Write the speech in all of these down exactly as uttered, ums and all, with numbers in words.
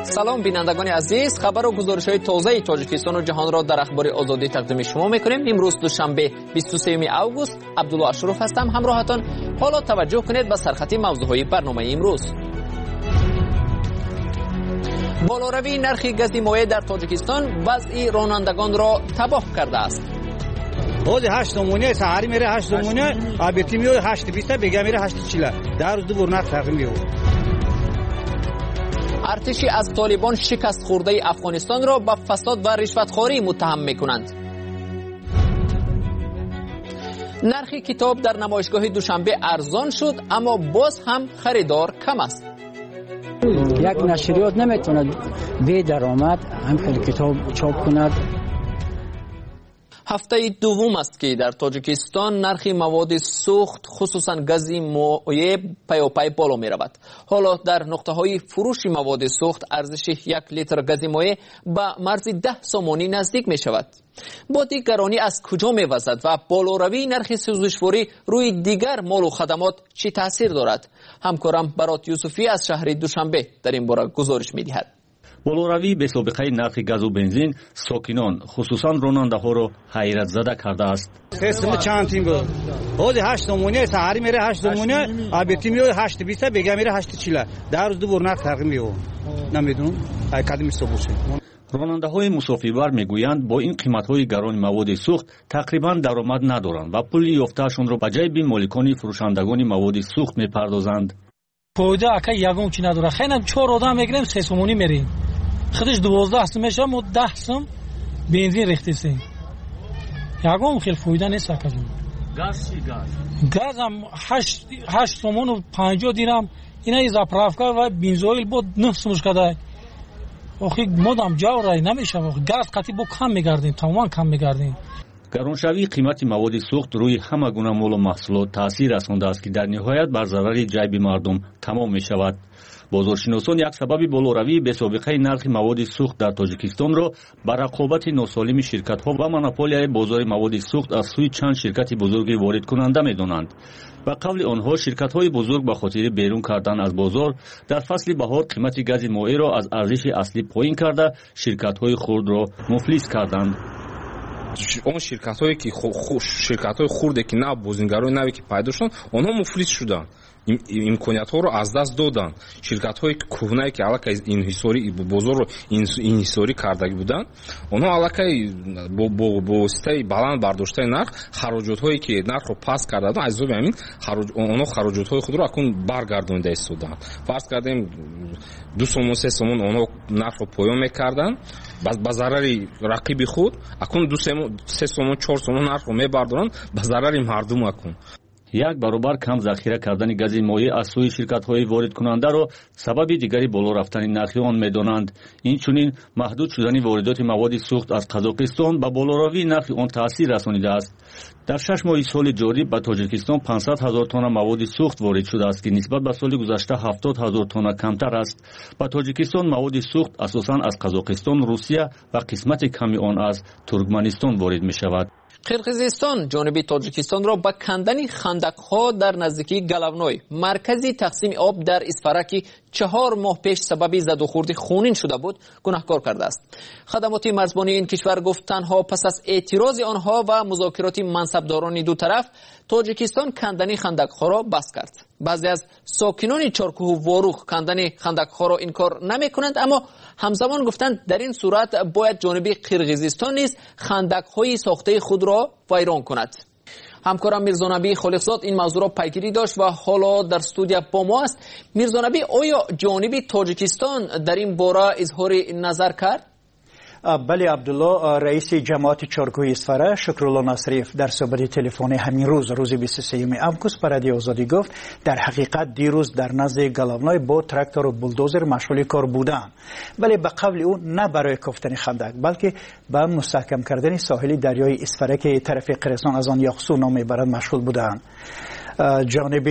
سلام بینندگان عزیز، خبر و گزارش‌های تازه تاجیکستان و جهان را در اخبار آزادی تقدیم شما می‌کنیم. امروز دوشنبه بیست و سوم اوگوست، عبدالله اشرف هستم همراهتان. حالا توجه کنید به سرخط موضوعهای برنامه امروز. بالاروی نرخ گاز مایع در تاجیکستان وضع رانندگان را تباه کرده است. روز هشت مونه سحری میره هشت مونه، آبیتی میاد هشت بیست بگه میره هشت چهل. در روز دو نرخ فرق میاد. ارتشی از طالبان شکست خورده افغانستان را به فساد و رشوتخواری متهم میکنند. نرخ کتاب در نمایشگاه دوشنبه ارزان شد، اما باز هم خریدار کم است. یک نشریات نمیتوند بی درآمد هم خیلی کتاب چاپ کند. هفته دوم است که در تاجیکستان نرخ مواد سوخت خصوصا گاز مایع پیاپی بالا می رود. حالا در نقطه های فروش مواد سوخت ارزش یک لیتر گاز مایع به مرز ده سومانی نزدیک می شود. با دیگرانی از کجا می وزد و بالاروی نرخ سوزشواری روی دیگر مال و خدمات چی تاثیر دارد؟ همکارم برات یوسفی از شهر دوشنبه در این باره گزارش می دهد. بالاروی به سابقه نرخ گاز و بنزین ساکنان خصوصا راننده‌ها حیرت زده کرده است. قسم چند تیم بود. روز هشت مونه سحری میره هشت مونه، آبیتی میاد هشت بیست بگه میره هشت چهل. در روز دو نرخ فرق میاد. نمیدونم کدوم سوبوشه. راننده‌های مسافربر میگویند با این قیمت‌های گران مواد سوخت تقریبا درآمد ندارند و پول یافته‌شان را به جیب مالکان فروشندگان مواد سوخت میپردازند. پویده اکا یگون چی نداره. خیلی چهار آدم میگیریم سه سومونی میریم. خودش دوازده سم میشه، ما ده سم بنزین ریختیم. یگون خیلی فایده نیست اکا. گاز چی گاز؟ گاز هم هشت هشت سومون و پنجاه دیرم. اینا زاپرافکا و بنزوئیل بود نه سومش کدای. آخه مدام جا رای نمیشه. گاز قطعی با کم میگردیم، تمام کم میگردیم. گرانشوی قیمت مواد سوخت روی همه گونه مال و محصولات تاثیر رسانده است که در نهایت بر ضرر جیب مردم تمام می شود. بازارشناسان یک سبب بالاروی به سابقه نرخ مواد سوخت در تاجیکستان را به رقابت ناسالم شرکت‌ها و مونوپولیای بازار مواد سوخت از سوی چند شرکت بزرگ وارد کننده می‌دانند. به قول آنها شرکت‌های بزرگ به خاطر بیرون کردن از بازار در فصل بهار قیمت گاز مایع را از ارزش اصلی پایین کرده شرکت‌های خرد را مفلس کردند. اون شرکت‌هایی که شرکت‌های خرده که نه بازینگرای نوی که پیدا شدن اونها مفلس شدن، امکانیت‌ها رو از دست دادن. شرکت‌هایی که کهنه‌ای که علاقه انحصاری بازار رو انحصاری کرده بودن اونها علاقه با با با واسطه بلند برداشتن نرخ خراجات‌هایی که نرخ رو پس کردن از همین خراج اونها خراجات‌های خود رو اکون برگردونده استودن. فرض کردیم دو سومون سه سومون اونها نرخ رو پایان می‌کردن با ضرر رقیب خود اکون دو سه سومون چهار سومون نرخ رو می‌بردارن با ضرر مردم اکون. یک برابر کم ذخیره کردن گاز مایع از سوی شرکت‌های وارد کننده را سبب دیگری بالا رفتن نرخ آن می‌دانند. این چنین محدود شدن واردات مواد سوخت از قزاقستان به بالاروی نرخ آن تاثیر رسانیده است. در شش ماه سال جاری به تاجیکستان پانصد هزار تن مواد سوخت وارد شده است که نسبت به سال گذشته هفتاد هزار تن کمتر است. به تاجیکستان مواد سوخت اساساً از قزاقستان، روسیه و قسمت کمی آن از ترکمنستان وارد می‌شود. قرقیزستان جانب تاجیکستان را به کندن خندق‌ها در نزدیکی گلونوی مرکزی تقسیم آب در اسفرکی چهار ماه پیش سبب زد و خورد خونین شده بود گناهکار کرده است. خدمات مرزبانی این کشور گفت تنها پس از اعتراض آنها و مذاکرات منصبداران دو طرف تاجیکستان کندن خندق‌ها را بس کرد. بعضی از ساکنان چارکوه و واروخ کندن خندق‌ها را انکار نمی‌کنند، اما همزمان گفتند در این صورت باید جانب قرقیزستان نیز خندق‌های ساخته خود را ویران کند. همکارم میرزانبی خالقزاد این موضوع را پیگیری داشت و حالا در استودیو با ما است. میرزانبی، آیا جانب تاجیکستان در این باره اظهار نظر کرد؟ بله عبدالله، رئیس جماعت چارکوه اسفره شکرالله ناصریف در صحبت تلفنی همین روز روز بیست و سوم اوگوست به رادیو آزادی گفت در حقیقت دیروز در نزد گلاونای با تراکتور و بولدوزر مشغول کار بودند، ولی به قول او نه برای کفتن خندق بلکه به مستحکم کردن ساحل دریای اسفره که طرف قرقیزستان از آن یاقسو نام میبرد مشغول بودند. جانب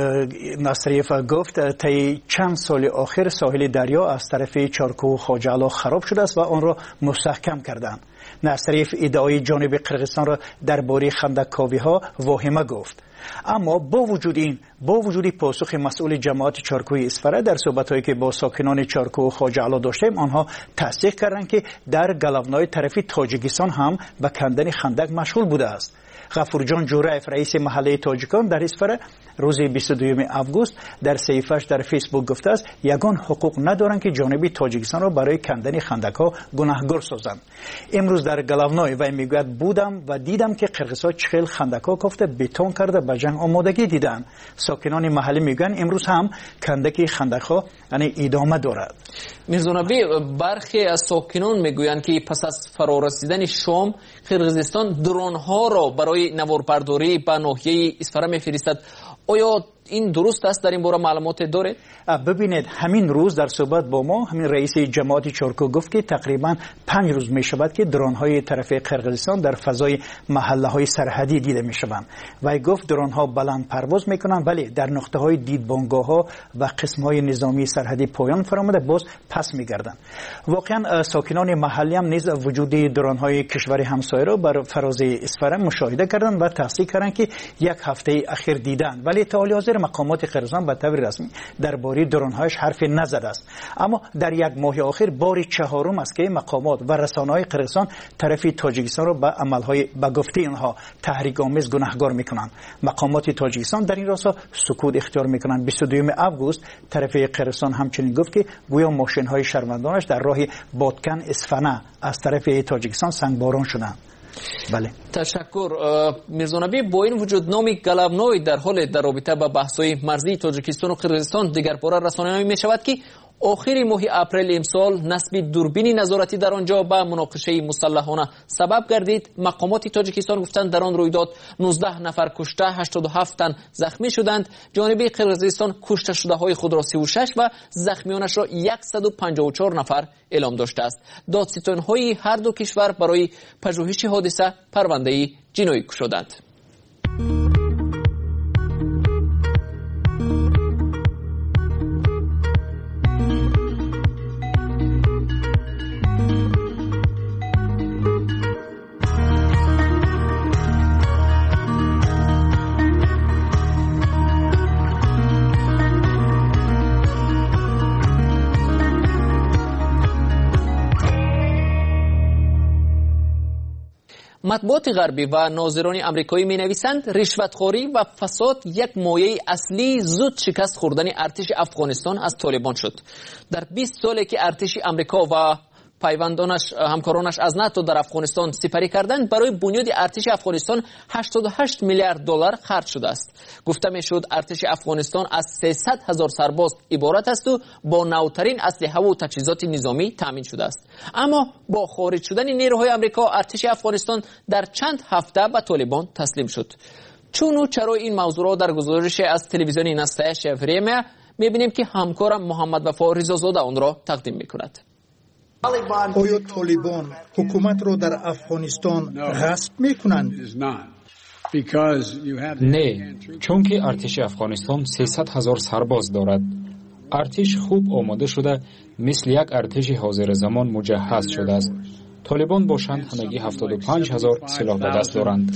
ناصریف گفت طی چند سال آخر ساحل دریا از طرف چارکوه و خواجه خراب شده است و آن را مستحکم کردند. ناصریف ادعای جانب قرقیزستان را درباره خندق‌کاوی‌ها واهمه گفت. اما با وجود این با وجود پاسخ مسئول جماعت چارکوی اسفره در صحبت‌هایی که با ساکنان چارکو و خواجه علا داشتیم، آنها تصدیق کردند که در گلونای طرفی تاجیکستان هم به کندن خندق مشغول بوده است. غفورجان جورایف رئیس محله تاجیکان در اسفره روز بیست و دوم آگوست در صحیفه‌اش در فیسبوک گفته است یگان حقوق ندارند که جانب تاجیکستان را برای کندن خندق‌ها گناهکار سازند. امروز در گلونای و میگوید بودم و دیدم که قرقیزها چهل خندق‌ها کوفته بتون کرده به جنگ آمادگی دیدند. ساکنان محله میگویند امروز هم کندک خندق‌ها یعنی ادامه دارد. میرزا نبی، برخی از ساکنان میگویند که پس از فرارسیدن شام قرقیزستان درون‌ها را برای نواربرداری به ناحیه اسفره میفرستد. آیا این درست است؟ در این باره معلومات داره؟ ببینید، همین روز در صحبت با ما همین رئیس جماعت چارکو گفت که تقریبا پنج روز می شود که درون های طرف قرقیزستان در فضای محله های سرحدی دیده می شوند. و گفت درون ها بلند پرواز می کنند ولی در نقطه های دیدبانگاه ها و قسم های نظامی سرحدی پایان فرامده باز پس می گردند. واقعا ساکنان محلی هم نیز وجود درون های کشور همسایه را بر فراز اسفره مشاهده کردند و تصدیق کردند که یک هفته اخیر دیدند، ولی تا حال حاضر مقامات قرقیزستان به طور رسمی درباره درون‌هایش حرفی نزده است. اما در یک ماه اخیر بار چهارم است که مقامات و رسانه‌های قرقیزستان طرف تاجیکستان را به عمل‌های به گفته آنها تحریک‌آمیز گناهکار می‌کنند. مقامات تاجیکستان در این راستا سکوت اختیار می‌کنند. بیست و دوم آگوست طرف قرقیزستان همچنین گفت که گویا ماشین‌های شهروندانش در راه بادکن اصفهان از طرف تاجیکستان سنگباران شدند. بله، تشکر میرزا نبی. با این وجود نام گلونای در حال در رابطه با بحث‌های مرزی تاجیکستان و قرقیزستان دیگر باره رسانه‌ای می‌شود که آخر ماه اپریل امسال نصب دوربین نظارتی در آنجا به مناقشه مسلحانه سبب گردید. مقامات تاجیکستان گفتند در آن رویداد نوزده نفر کشته، هشتاد و هفت تن زخمی شدند. جانب قرقیزستان کشته شده های خود را سی و شش و زخمیانش را صد و پنجاه و چهار نفر اعلام داشته است. دادستان‌های هر دو کشور برای پژوهش حادثه پرونده جنایی گشودند. مطبوعات غربی و ناظران آمریکایی می‌نویسند رشوه‌خوری و فساد یک مایه اصلی زود شکست خوردن ارتش افغانستان از طالبان شد. در بیست سالی که ارتش آمریکا و پیوندانش همکارانش از ناتو در افغانستان سپری کردند، برای بنیاد ارتش افغانستان هشتاد و هشت میلیارد دلار خرج شده است. گفته میشد ارتش افغانستان از سیصد هزار سرباز عبارت است و با نوترین اسلحه و تجهیزات نظامی تامین شده است. اما با خارج شدن نیروهای آمریکا ارتش افغانستان در چند هفته به طالبان تسلیم شد. چون و چرا این موضوع را در گزارش از تلویزیون نسته شفریه می‌بینیم که همکارم محمد وفا رضازاده آن را تقدیم می‌کند. آیا طالبان حکومت را در افغانستان غصب میکنند؟ نه، چون که ارتش افغانستان سیصد هزار سرباز دارد. ارتش خوب آماده شده، مثل یک ارتش حاضر زمان مجهز شده است. طالبان باشند همگی هفتاد و پنج هزار سلاح به دست دارند.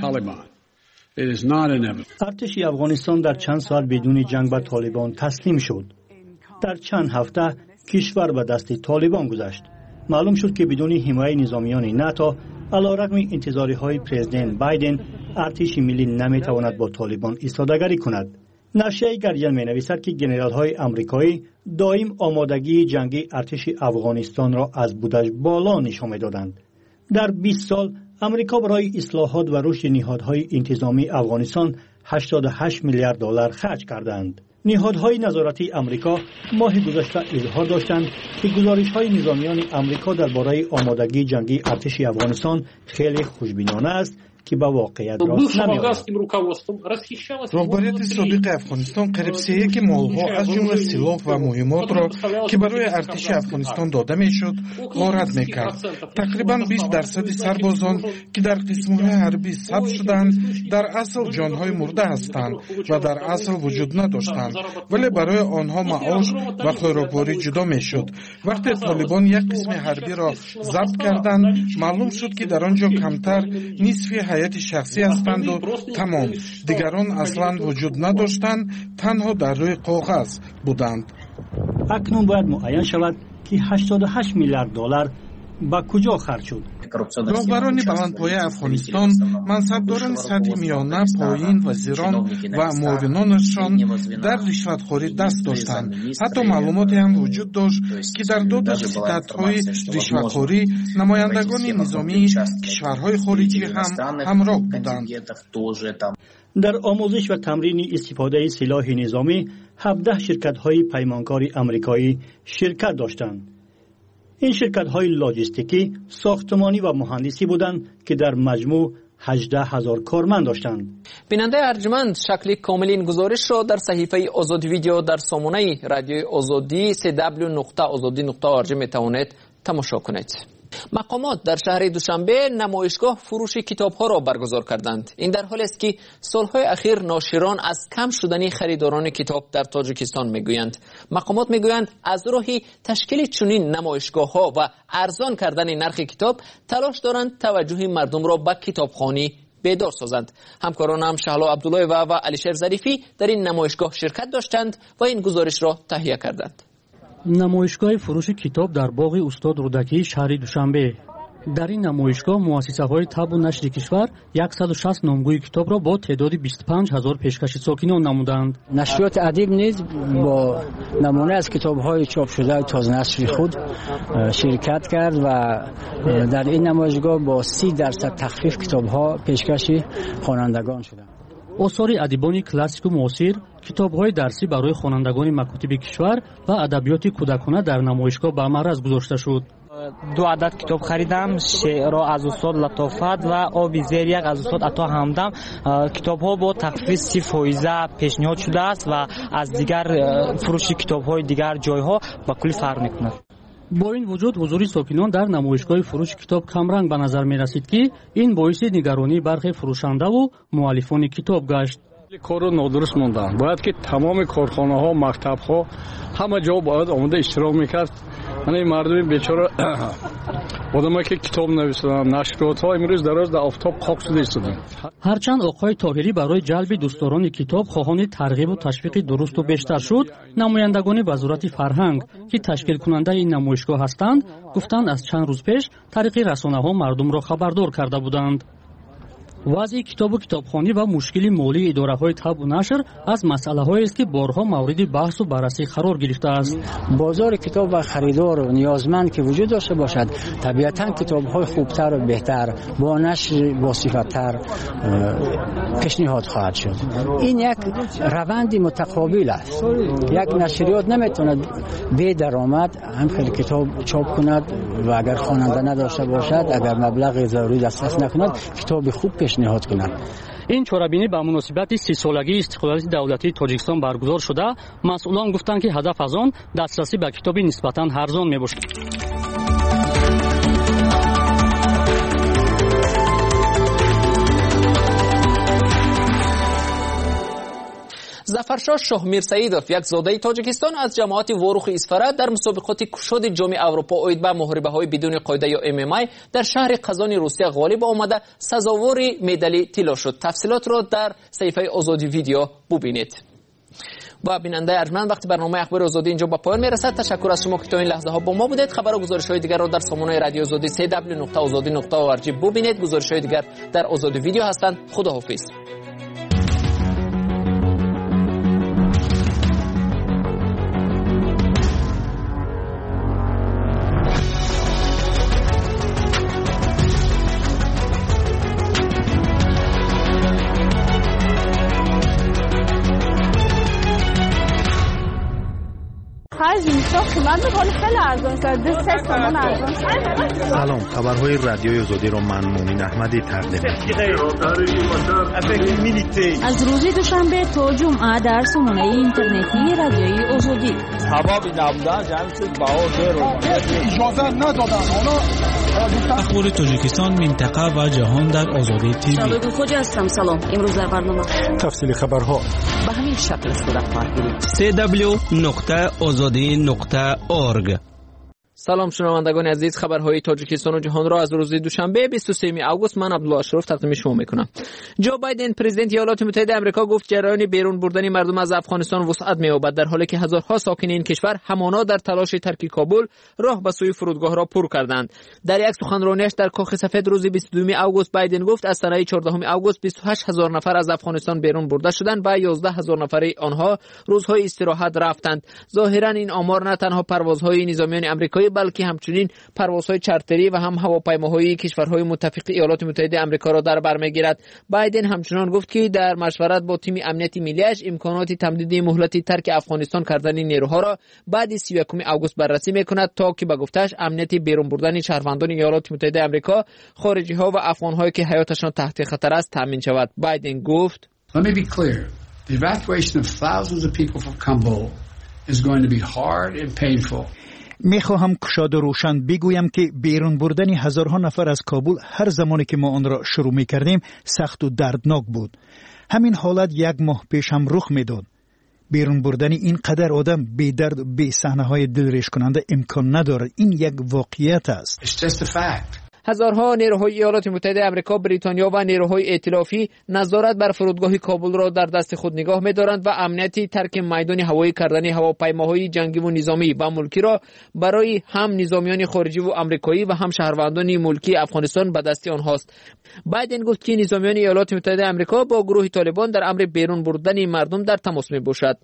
ارتش افغانستان در چند سال بدون جنگ به طالبان تسلیم شد. در چند هفته کشور به دست طالبان گذشت. معلوم شد که بدون حمایت نظامیان ناتو علیرغم انتظارهای پرزیدنت بایدن ارتش ملی نمیتواند با طالبان ایستادگی کند. نشریه گاردین می‌نویسد که ژنرال‌های آمریکایی دائم آمادگی جنگی ارتش افغانستان را از بودجه بالا نشان می‌دادند. در بیست سال آمریکا برای اصلاحات و رشد نهادهای انتظامی افغانستان هشتاد و هشت میلیارد دلار خرج کردند. نهادهای نظارتی آمریکا ماه گذشته اظهار داشتند که گزارش‌های نظامیان آمریکا درباره آمادگی جنگی ارتش افغانستان خیلی خوشبینانه است که با واقعیت راست نمی‌آید. راهبریت سابق افغانستان قریب سی یک مالها از جمله سلاح و مهمات را که برای ارتش افغانستان داده میشد غارت میکرد. تقریبا بیست درصد سربازان که در قسم‌های حربی ثبت شدند در اصل جانهای مرده هستند و در اصل وجود نداشتند، ولی برای آنها معاش و خیراباری جدا میشد. وقتی طالبان یک قسم حربی را ضبط کردند، معلوم شد که در آنجا کمتر نصف حیات شخصی هستند و تمام. دیگران اصلا وجود نداشتند، تنها در روی کاغذ بودند. اکنون باید معین شود که هشتاد و هشت میلیارد دلار با کجا خرج شد. راهبران بلندپایه افغانستان، منصبداران سطح میانه، پایین، وزیران و معاونانشان در رشوتخوری دست داشتند. حتی معلوماتی هم وجود داشت که در دو ستدهای رشوتخوری نمایندگان نظامی کشورهای خارجی هم همراه بودند. در آموزش و تمرین استفاده سلاح نظامی هفده شرکت‌های پیمانکار آمریکایی شرکت داشتند. این شرکت‌های لاجستیکی، ساختمانی و مهندسی بودند که در مجموع هجده هزار کارمند داشتند. بیننده ارجمند، شکل کامل این گزارش را در صحیفه آزادی ویدیو در سامانه رادیوی آزادی سی دبلیو نقطه آزادی نقطه او آر جی می توانید تماشا کنید. مقامات در شهر دوشنبه نمایشگاه فروش کتاب‌ها را برگزار کردند. این در حالی است که سال‌های اخیر ناشران از کم شدن خریداران کتاب در تاجیکستان میگویند. مقامات میگویند از راهی تشکیل چنین نمایشگاه‌ها و ارزان کردن نرخ کتاب تلاش دارند توجه مردم را به کتابخوانی بیدار سازند. همکارانم شهلا عبدالله و و علیشیر ظریفی در این نمایشگاه شرکت داشتند و این گزارش را تهیه کردند. نمایشگاه فروش کتاب در باغ استاد رودکی شهر دوشنبه. در این نمایشگاه مؤسسه‌های طب و نشر کشور صد و شصت نامگوی کتاب را با تعداد بیست و پنج هزار پیشکش ساکنان نمودند. نشریات ادیب نیز با نمونه از کتاب‌های چاپ شده تازه نشر خود شرکت کرد و در این نمایشگاه با سی درصد تخفیف کتاب‌ها پیشکش خوانندگان شدند. آثار ادیبان کلاسیک و معاصر، کتاب‌های درسی برای خوانندگان مکاتب کشور و ادبیات کودکانه در نمایشگاه به معرض گذاشته شد. دو عدد کتاب خریدم، شعر از استاد لطافت و آبی زیر یک از استاد عطا همدم. کتاب‌ها با تخفیف سی فیصد پیشنهاد شده است و از دیگر فروش کتاب‌های دیگر جای‌ها با کلی فرق می‌کند. با این وجود حضور ساکنان در نمایشگاه فروش کتاب کمرنگ به نظر می رسید که این باعث نگرانی برخی فروشنده و مؤلفان کتاب گشت. کارو نادرست موندن. باید که تمام کارخانه ها، مکتب ها همه جا باید آمده اشتراک میکرد. یعنی مردم بیچاره آدمایی که کتاب نویسن، نشریات ها امروز دراز در آفتاب خاک شده ایستادن. هرچند آقای طاهری برای جلب دوستداران کتاب خواهان ترغیب و تشویق درست و بیشتر شد، نمایندگان وزارت فرهنگ که تشکیل کننده این نمایشگاه هستند، گفتند از چند روز پیش طریق رسانه‌ها مردم را خبردار کرده بودند. وضع کتاب و کتابخوانی و مشکل مالی اداره‌های طب و نشر از مسئله‌هایی است که بارها مورد بحث و بررسی قرار گرفته است. بازار کتاب و خریدار و نیازمند که وجود داشته باشد، طبیعتاً کتاب‌های خوبتر و بهتر با نشر با صفت‌تر پیشنهاد خواهد شد. این یک روند متقابل است. یک نشریات نمیتونه بی درآمد هم خیلی کتاب چاپ کند و اگر خواننده نداشته باشد، اگر مبلغ ضروری دسترس نکند، کتاب خوب پیشنهاد کنند. این چاره‌بینی به مناسبت سی سالگی استقلال دولتی تاجیکستان برگزار شده. مسئولان گفتند که هدف از آن دسترسی به کتاب نسبتاً ارزان میباشد. ظفرشاه شاه میرسعیدوف، یک زاده تاجیکستان از جماعت واروخ اصفره، در مسابقات کشاد جام اروپا اوید به محاربه‌های بدون قاعده یا ام ام ای در شهر قزان روسیه غالب آمده سزاوار مدال طلا شد. تفصیلات را در صفحه آزادی ویدیو ببینید. با بیننده ارجمند، وقتی برنامه اخبار آزادی اینجا به پایان میرسد. تشکر از شما که تا این لحظه ها با ما بودید. خبر و گزارش های دیگر را در سامانه رادیو آزادی سی دبلیو نقطه آزادی نقطه او آر جی ببینید. گزارش های دیگر در آزادی ویدیو هستند. خداحافظ. سلام، خبرهای رادیوی آزادی را من مومن احمدی تقدیم می‌کنم. از روز دوشنبه تا جمعه در سامانه اینترنتی رادیوی آزادی. حبابی نبودن جمعید باور اجازه ندادن. اخبار تاجیکستان، منطقه و جهان در آزادی تیوی. سلام خوجا هستم. سلام. امروز در برنامه تفصیل خبرها به همین شکل صورت خواهد گرفت. سی دبلیو نقطه آزادی نقطه او آر جی سلام شنوندگان عزیز، خبرهای تاجیکستان و جهان را از روز دوشنبه بیست و سوم آگوست من عبدالله اشرف تقدیم شما میکنم. جو بایدن پرزیدنت ایالات متحده آمریکا گفت جریان بیرون بردن مردم از افغانستان وسعت می‌یابد، در حالی که هزارها ساکن این کشور همانا در تلاش ترک کابل راه به سوی فرودگاه را پر کردند. در یک سخنرانیش در کاخ سفید روز بیست و دو آگوست بایدن گفت از تاریخ چهاردهم آگوست بیست و هشت هزار نفر از افغانستان بیرون برده شدند و یازده هزار نفر آنها روزهای استراحت رفتند. ظاهرا این آمار نه تنها پروازهای نظامیان آمریکایی بلکه همچنین پروازهای چارتری و هم هواپیماهای کشورهای متفق ایالات متحده آمریکا را در بر میگیرد. بایدن همچنین گفت که در مشورت با تیم امنیتی ملیش امکانات تمدید مهلت ترک افغانستان کردن نیروها را بعد سی و یک آگوست بررسی میکند تا که به گفتش امنیت بیرون بردن شهروندان ایالات متحده آمریکا، خارجی ها و افغان‌هایی که حیاتشان تحت خطر است تامین شود. بایدن گفت Let me be clear. The evacuation of thousands of people from Kabul is going to be hard and painful. میخواهم کشاد و روشن بگویم که بیرون بردن هزارها نفر از کابل هر زمانی که ما آن را شروع میکردیم سخت و دردناک بود. همین حالت یک ماه پیش هم رخ میداد. بیرون بردن این قدر آدم بی درد بی صحنه های دلریش کننده امکان ندارد. این یک واقعیت است. It's just a fact. هزارها نیروهای ایالات متحده آمریکا، بریتانیا و نیروهای ائتلافی نظارت بر فرودگاه کابل را در دست خود نگاه می‌دارند و امنیتی ترک میدان هوایی کردن هواپیماهای جنگی و نظامی و ملکی را برای هم نظامیان خارجی و آمریکایی و هم شهروندان ملکی افغانستان به دست آنهاست. بایدن گفت که نظامیان ایالات متحده آمریکا با گروه طالبان در امر بیرون بردن مردم در تماس می‌باشند.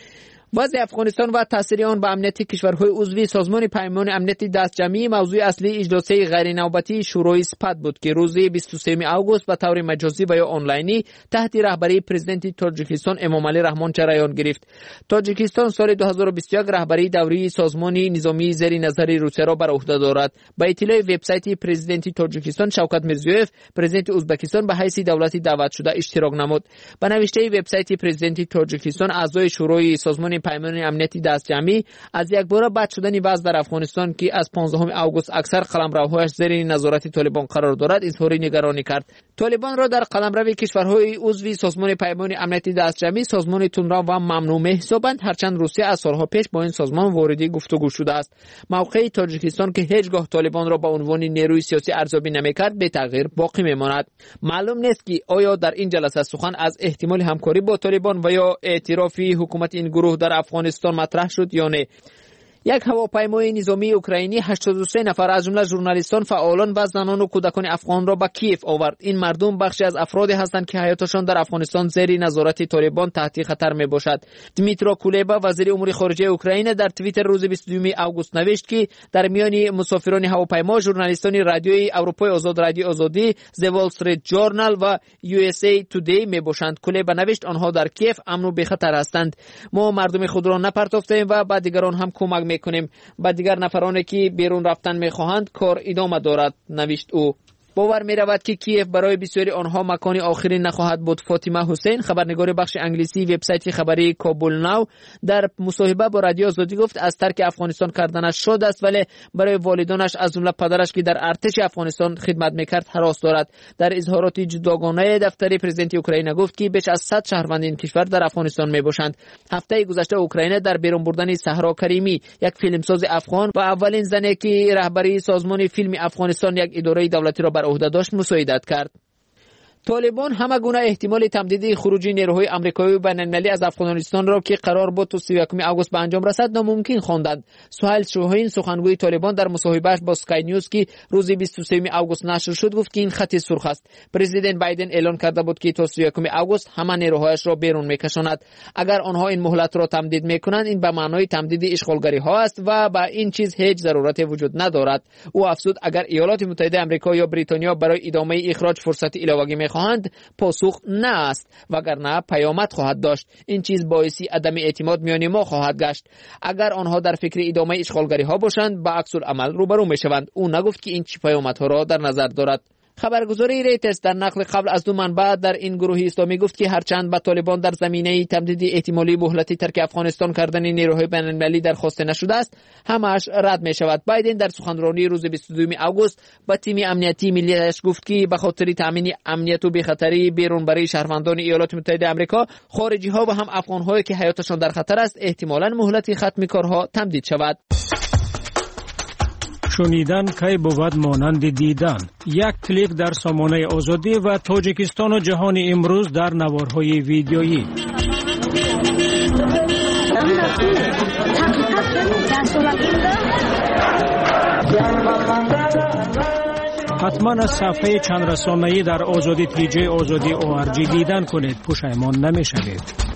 وضع افغانستان و تاثیر آن به امنیت کشورهای عضو سازمان پیمان امنیت دستجمعی موضوع اصلی اجلاس غیر نوبتی شورای سپد بود که روز بیست و سوم آگوست به طور مجازی و یا آنلاینی تحت رهبری پرزیدنت تاجیکستان امامعلی رحمان جریان گرفت. تاجیکستان سال دو هزار و بیست و یک رهبری دوره سازمان نظامی زیر نظر روسیه را بر عهده دارد. با اطلاع وبسایت پرزیدنت تاجیکستان شوکت میرزیویف پرزیدنت ازبکستان به حیث دولتی دعوت شده اشتراک نمود. با نوشته وبسایت پرزیدنت تاجیکستان اعضای شورای سازمان پیمان امنیتی دستجمعی از یک بار بد شدن وضع در افغانستان که از پانزدهم آگوست اکثر قلمروهایش زیر نظارت طالبان قرار دارد اظهار نگرانی کرد. طالبان را در قلمرو کشورهای عضو سازمان پیمان امنیتی دستجمعی سازمان تندرو و ممنوع می‌حسابند، هرچند روسیه از سالها پیش با این سازمان واردی گفتگو شده است. موقع تاجیکستان که هیچگاه طالبان را به عنوان نیروی سیاسی ارزیابی نمی‌کرد به تغییر باقی می‌ماند. معلوم نیست که آیا در این جلسه سخن از احتمال همکاری با طالبان و یا اعتراف حکومت این گروه در افغانستان مطرح شد یا نه. یک هواپیمای نظامی اوکراینی هشتاد و سه نفر از جمله ژورنالیستان، فعالان و زنان و کودکان افغان را به کیف آورد. این مردم بخشی از افرادی هستند که حیاتشان در افغانستان زیر نظارت طالبان تحت خطر می باشد. دمیترو کولبا وزیر امور خارجه اوکراین در توییتر روز بیست و دو آگوست نوشت که در میان مسافران هواپیما ژورنالیستان رادیوی اروپای آزاد، رادیو آزادی، The Wall Street Journal و یو اس ای Today می باشند. کولبا نوشت آنها در کیف امن و بخطر هستند. ما مردم خود را نپرتافتیم و به دیگران هم کمک میکنیم. با دیگر نفرانی که بیرون رفتن میخواهند کار ادامه دارد، نوشت او. باور می رود که کیف برای بسیاری آنها مکان آخرین نخواهد بود. فاطمه حسین، خبرنگار بخش انگلیسی وبسایت خبری کابل ناو، در مصاحبه با رادیو آزادی گفت از ترک افغانستان کردنش شاد است، ولی برای والدانش از جمله پدرش که در ارتش افغانستان خدمت میکرد هراس دارد. در اظهارات جداگانه دفتر پرزیدنت اوکراین گفت که بیش از صد شهروند این کشور در افغانستان می باشند. هفته گذشته اوکراین در بیرون بردن صحرا کریمی، یک فیلمساز افغان و اولین زنی که رهبری سازمان فیلم افغانستان یک اداره دولتی را بر عهده داشت مساعدت کرد. طالبان همه گونه احتمال تمدید خروج نیروهای آمریکایی و بین‌المللی از افغانستان را که قرار بود تا سی و یک آگوست به انجام رسد ناممکن خواندند. سهیل شاهین، سخنگوی طالبان، در مصاحبهش با اسکای نیوز که روز بیست و سوم آگوست نشر شد گفت که این خط سرخ است. پرزیدنت بایدن اعلان کرده بود که تا سی و یک آگوست همه نیروهایش را بیرون میکشاند. اگر آنها این مهلت را تمدید میکنند این به معنای تمدید اشغالگری ها است و با این چیز هیچ ضرورت وجود ندارد. او افزود اگر ایالات متحده آمریکا یا بریتانیا برای ادامه اخراج فرصت علاوه‌ای خواهند، پاسخ نه است، وگرنه پیامد خواهد داشت. این چیز باعث عدم اعتماد میان ما خواهد گشت. اگر آنها در فکر ادامه اشغالگری ها باشند با عکس العمل روبرو میشوند. او نگفت که این چه پیامدها را در نظر دارد. خبرگزاری ریترز در نقل قبل از دو منبع در این گروه اسلامی گفت که هرچند به طالبان در زمینه تمدید احتمالی مهلت ترک افغانستان کردن نیروهای بین‌المللی درخواست نشده است، همش رد می شود. بایدن در سخنرانی روز بیست و دو آگوست با تیم امنیتی ملیش گفت که به خاطر تامین امنیت و بی‌خطری بیرون برای شهروندان ایالات متحده آمریکا، خارجی ها و هم افغان هایی که حیاتشان در خطر است، احتمالاً مهلت ختم کارها تمدید شود. شنیدن کی بود مانند دیدن. یک کلیک در سامانه آزادی و تاجیکستان و جهان امروز در نوارهای ویدیویی. حتما از صفحه چند رسانه‌ای در آزادی تیجی آزادی او ار جی دیدن کنید، پشیمان نمی‌شوید.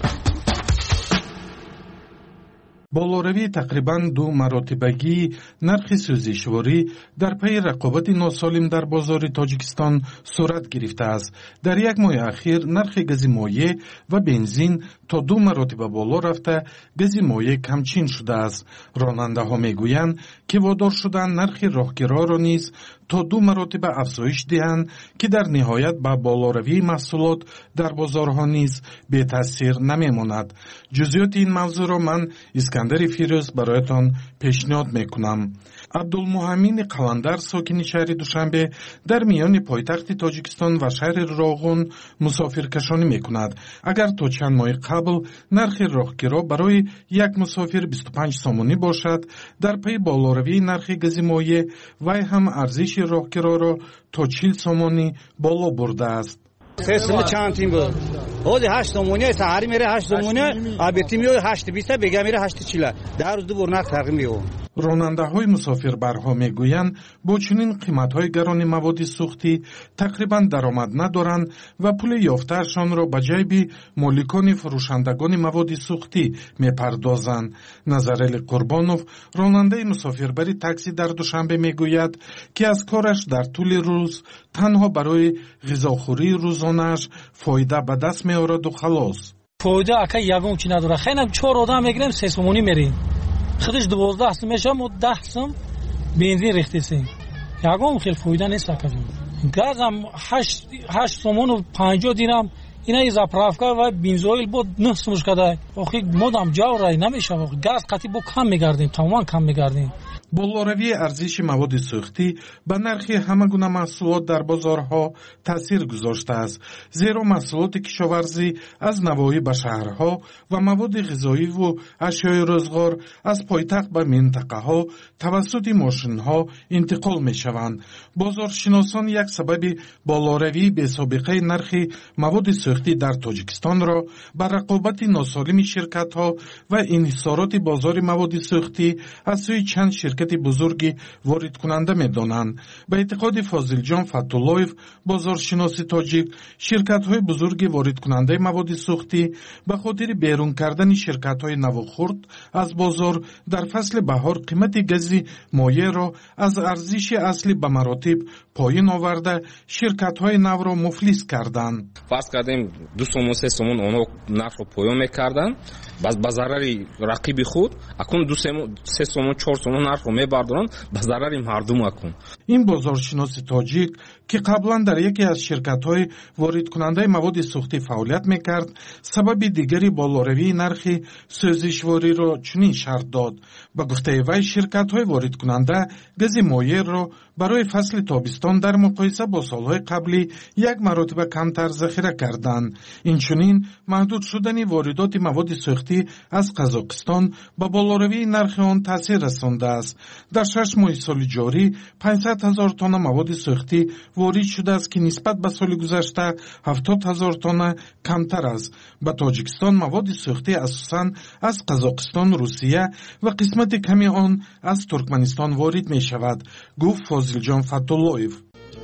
болоравии тақрибан ду маротибагии нархи сӯзишворӣ дар пайи рақобати носолим дар бозори тоҷикистон сурат гирифтааст. дар як моҳи ахир нархи гази моеъ ва бензин то ду маротиба боло рафта, гази моеъ камчин шудааст. ронандаҳо мегӯянд ки водор шуданд нархи роҳгироро низ то ду маротиба афзоиш диҳанд, ки дар ниҳоят ба болоравии маҳсулот дар бозорҳо низ бетаъсир намемонад. ҷузъиёти ин мавзӯъро ман искандари фирӯз бароятон пешниҳод мекунам. абдулмуҳаммини қаландар, сокини шаҳри душанбе, дар миёни пойтахти тоҷикистон ва шаҳри роғун мусофиркашонӣ мекунад. агар то чанд моҳи қабл нархи роҳгиро барои як мусофир бисту панҷ сомонӣ бошад, дар пайи болоравии нархи гази моеъ вай ҳам арзиши роҳгироро то чил сомонӣ боло бурдааст. سه چند تیم بود. حالی هشت سومونی سهاری میره هشت سومونی، آبیتی میاد هشت بیسته بگه میره هشت چیله. در روز دو برنامه فرقی میاد. ронандаҳои мусофирбарҳо мегӯянд бо чунин қиматҳои гарони маводи сӯхтӣ тақрибан даромад надоранд ва пули ёфтаашонро ба ҷайби моликони фурӯшандагони маводи сӯхтӣ мепардозанд. Назарели Қурбонов, ронандаи мусофирбари такси дар Душанбе, мегӯяд ки аз кораш дар тӯли рӯз танҳо барои ғизохӯрии рӯзонааш фоида ба даст меораду халос. фоида ака ягон чи надора. хелам чор одам мегирем се сомонӣ мерем. خودش دوازده سم میشه و ده سم بنزین ریختیم. یکم خیلی فایده نیست کجا. گازم هشت هشت سومون و پنجاه دیرم اینا از زاپرافکا و بنزین بود نه سمش کده. آخه مدام جاو رای نمیشه. گاز قطعی با کم میگردیم. تمام کم میگردیم. болоравии арзиши маводи сӯхтӣ ба нархи ҳама гуна маҳсулот дар бозорҳо таъсир гузоштааст, зеро маҳсулоти кишоварзӣ аз навоҳӣ ба шаҳрҳо ва маводи ғизоиву ашёи рӯзғор аз пойтахт ба минтақаҳо тавассути мошинҳо интиқол мешаванд. бозоршиносон як сабаби болоравии бесобиқаи нархи маводи сӯхтӣ дар тоҷикистонро ба рақобати носолими ширкатҳо ва инҳисороти бозори маводи сӯхтӣ аз сӯи чанд ширкати бузурги воридкунанда медонанд. ба эътиқоди Фозилҷон Фаттуллоев, бозоршиноси тоҷик, ширкатҳои бузурги воридкунандаи маводи сӯхтӣ ба хотири берун кардани ширкатҳои наву хурд аз бозор дар фасли баҳор қимати гази моеъро аз арзиши аслӣ ба маротиб поин оварда ширкатҳои навро муфлис карданд. фарз кардем ду сомон се сомон онҳо нархро поён мекарданд ба зарари рақиби худ. акун ду се сомон чор сомон нархро мебардоранд ба зарари мардум. акун ин бозоршиноси тоҷик, ки қаблан дар яке аз ширкатҳои воридкунандаи маводи сӯхтӣ фаъолият мекард, сабаби дигари болоравии нархи сӯзишвориро чунин шарт дод. ба гуфтаи вай, ширкатҳои воридкунанда гази моеъро барои фасли тобистон дар муқоиса бо солҳои қаблӣ як маротиба камтар захира карданд. инчунин маҳдуд шудани воридоти маводи сӯхтӣ аз Қазоқистон ба болоравии нархи он таъсир расондааст. дар шаш моҳи соли ҷорӣ панҷсад ҳазор тонна маводи сӯхтӣ ворид шудааст, ки нисбат ба соли гузашта ҳафтод ҳазор тонна камтар аст. ба Тоҷикистон маводи сӯхтӣ асосан аз Қазоқистон, Русия ва қисмати ками он аз Туркманистон ворид мешавад, гуфт Фозилҷон Фаттуллоев.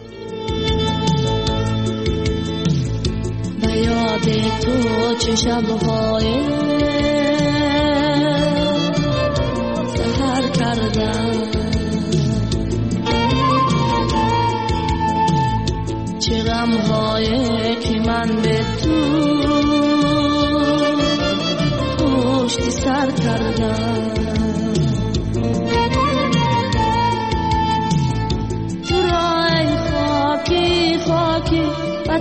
به یاد تو چه شب‌های سحر کردم، چه غم‌هایی که من به تو پشت سر کردم. تو رای خاکی خاکی و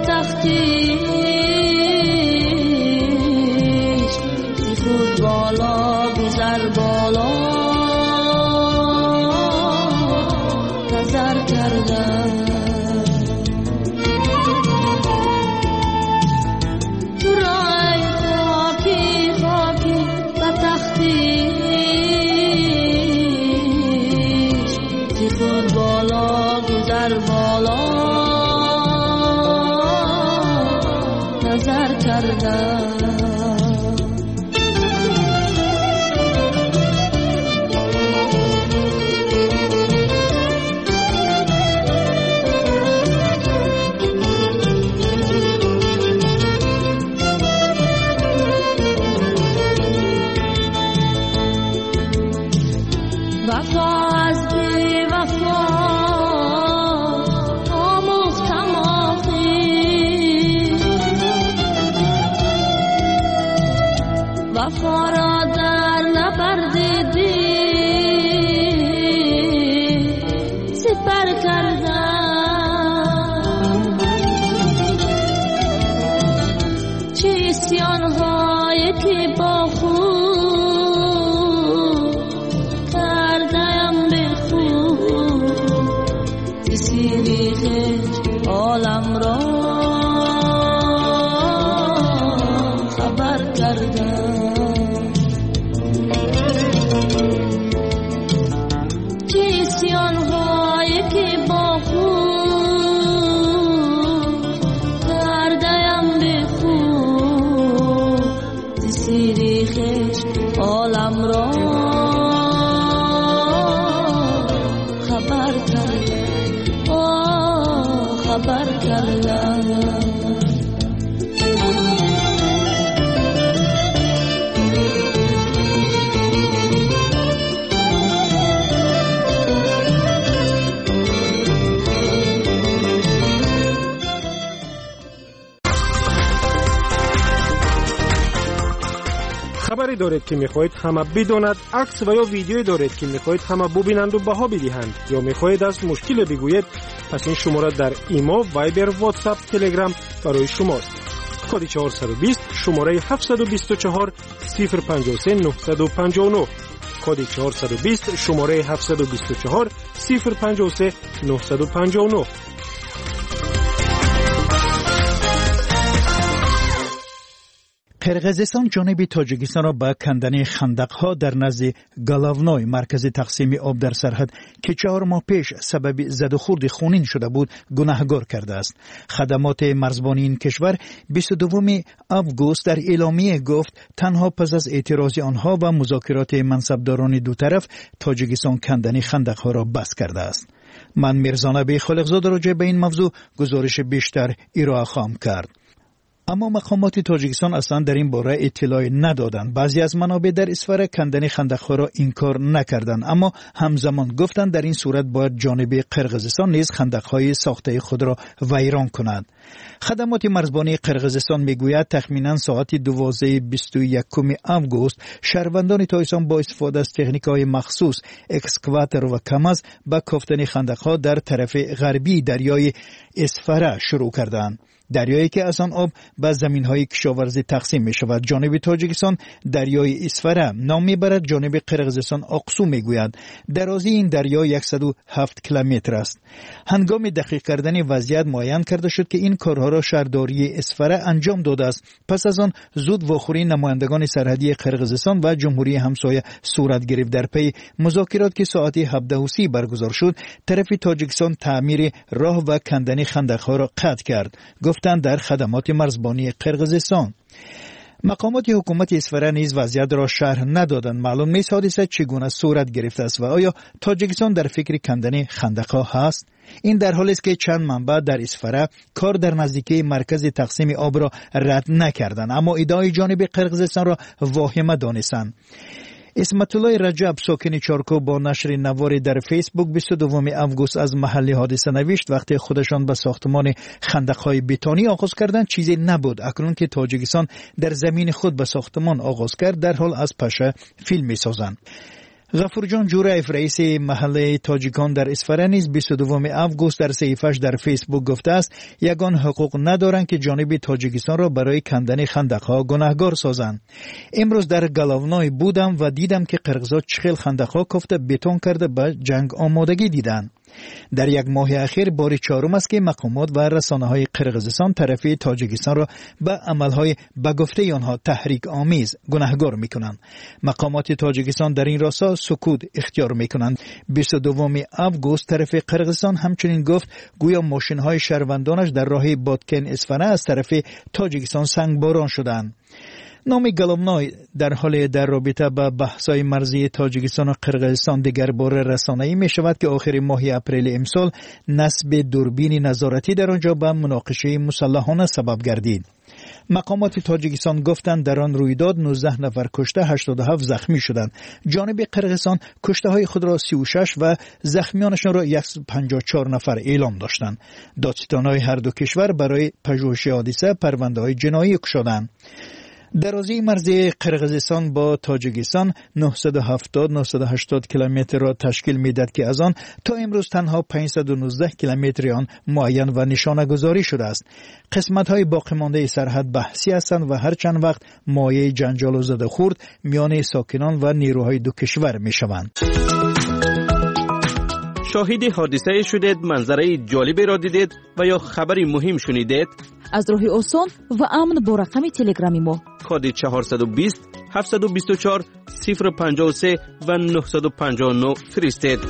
تختیش زی خود بالا گذر بالا نظر کردم. تو رای خاکی خاکی و تختیش زی خود کردم. وفا از بی وفا آموختم آخی، وفا را در نبردیدی سپر کردم. چه اسیان‌هایی که با خود عالم را خبر کردم. چه اسیان‌هایی که با خود کردم به خود، زیر خشت عالم را خبر کردم، خبر کردم. خبری دارید که میخواهید همه بداند، عکس و یا ویدیویی دارید که میخواهید همه ببینند و بها بدهند، یا میخواهید از مشکل بگویید، پس این شماره در ایما، وایبر، واتساپ، تلگرام برای شماست. کد چهارصد و بیست شماره هفتصد و بیست و چهار صفر پنجاه و سه نهصد و پنجاه و نه. کد چهارصد و بیست شماره هفتصد و بیست و چهار صفر پنجاه و سه نهصد و پنجاه و نه. قرقیزستان جانب تاجیکستان را به کندن خندق‌ها در نزد گلاونوی مرکز تقسیم آب در سرحد که چهار ماه پیش سبب زد و خورد خونین شده بود گناهکار کرده است. خدمات مرزبانی این کشور بیست و دوم آگوست در اعلامیه گفت تنها پس از اعتراض آنها و مذاکرات منصبداران دو طرف تاجیکستان کندن خندق‌ها را بس کرده است. من میرزا نبی خالقزاد راجع به این موضوع گزارش بیشتر ارائه خواهم کرد. اما مقامات تاجیکستان اصلا در این باره اطلاعی ندادند. بعضی از منابع در اسفره کندن خندق‌ها را انکار نکردند، اما همزمان گفتند در این صورت باید جانب قرقیزستان نیز خندق‌های ساخته خود را ویران کند. خدمات مرزبانی قرقیزستان میگوید تخمینا ساعت دوازده بیست و یکم آگوست شهروندان تاجیکستان با استفاده از تکنیک‌های مخصوص اکسکواتر و کماز با کافتن خندق‌ها در طرف غربی دریای اسفره شروع کردند. دریایی که از آن آب به زمین‌های کشاورزی تقسیم می‌شود. جانب تاجیکستان دریای اسفره نام می‌برد، جانب قرقیزستان آقسو می‌گوید. درازی این دریا صد و هفت کیلومتر است. هنگام دقیق کردن وضعیت معین کرده شد که این کارها را شهرداری اسفره انجام داده است. پس از آن زود واخوری نمایندگان سرحدی قرقیزستان و جمهوری همسایه صورت گرفت. در پی مذاکرات که ساعت هفده و سی برگزار شد، طرف تاجیکستان تعمیر راه و کندن خندق‌ها را قطع کرد. گفتند در خدمات مرزبانی قرقیزستان. مقامات حکومت اسفره نیز وضعیت را شرح ندادند. معلوم نیست حادثه چگونه صورت گرفته است و آیا تاجیکستان در فکر کندن خندق‌ها هست؟ این در حالی است که چند منبع در اسفره کار در نزدیکی مرکز تقسیم آب را رد نکردند، اما ادعای جانب قرقیزستان را واهمه دانستند. اسمت الله رجب ساکن چارکو با نشر نواری در فیسبوک بیست و دوم آگوست از محل حادثه نوشت وقتی خودشان به ساختمان خندق‌های بتونی آغاز کردند چیزی نبود. اکنون که تاجیکستان در زمین خود به ساختمان آغاز کرد در حال از پشه فیلم می‌سازند. غفور جان جورایف رئیس محله تاجیکان در اسفره نیز بیست و دوم آگوست در صحیفه‌اش در فیسبوک گفته است یگان حقوق ندارند که جانب تاجیکستان را برای کندن خندق‌ها گناهکار سازند. امروز در گلاونوی بودم و دیدم که قرقیزا چخیل خندق‌ها کافته بتون کرده به جنگ آمادگی دیدند. در یک ماه اخیر بار چهارم است که مقامات و رسانه‌های قرقیزستان طرفی تاجیکستان را به عملهای به گفته آنها تحریک آمیز گناهکار می‌کنند. مقامات تاجیکستان در این راستا سکوت اختیار می‌کنند. بیست و دوم آگوست طرف قرقیزستان همچنین گفت گویا ماشین‌های شهروندانش در راه بادکن اصفهان از طرف تاجیکستان سنگباران شدند. نام گلابنوی در حال در رابطه با بحث‌های مرزی تاجیکستان و قرقیزستان دیگر بار رسانه‌ای می شود که آخر ماه اپریل امسال نصب دوربین نظارتی در آنجا به مناقشه مسلحانه سبب گردید. مقامات تاجیکستان گفتند در آن رویداد نوزده نفر کشته، هشتاد و هفت زخمی شدند. جانب قرقیزستان کشته های خود را سی و شش و زخمیانشان را صد و پنجاه و چهار نفر اعلام داشتند. دادستان‌های هر دو کشور برای پژوهش حادثه پرونده‌های جنایی گشادند. درازی مرزی قرقیزستان با تاجیکستان نهصد و هفتاد تا نهصد و هشتاد کیلومتر را تشکیل می‌دهد که از آن تا امروز تنها پانصد و نوزده کیلومتر آن معین و نشانه گذاری شده است. قسمت‌های باقی مانده سرحد بحثی هستند و هر چند وقت مایه جنجال و زدخورد میان ساکنان و نیروهای دو کشور می‌شوند. شاهد حادثه شدید، منظره جالبی را دیدید و یا خبری مهم شنیدید؟ از راه آسان و امن با رقم تلگرامی ما کد چهارصد و بیست هفتصد و بیست و چهار صفر پنجاه و سه و نهصد و پنجاه و نه فرستید.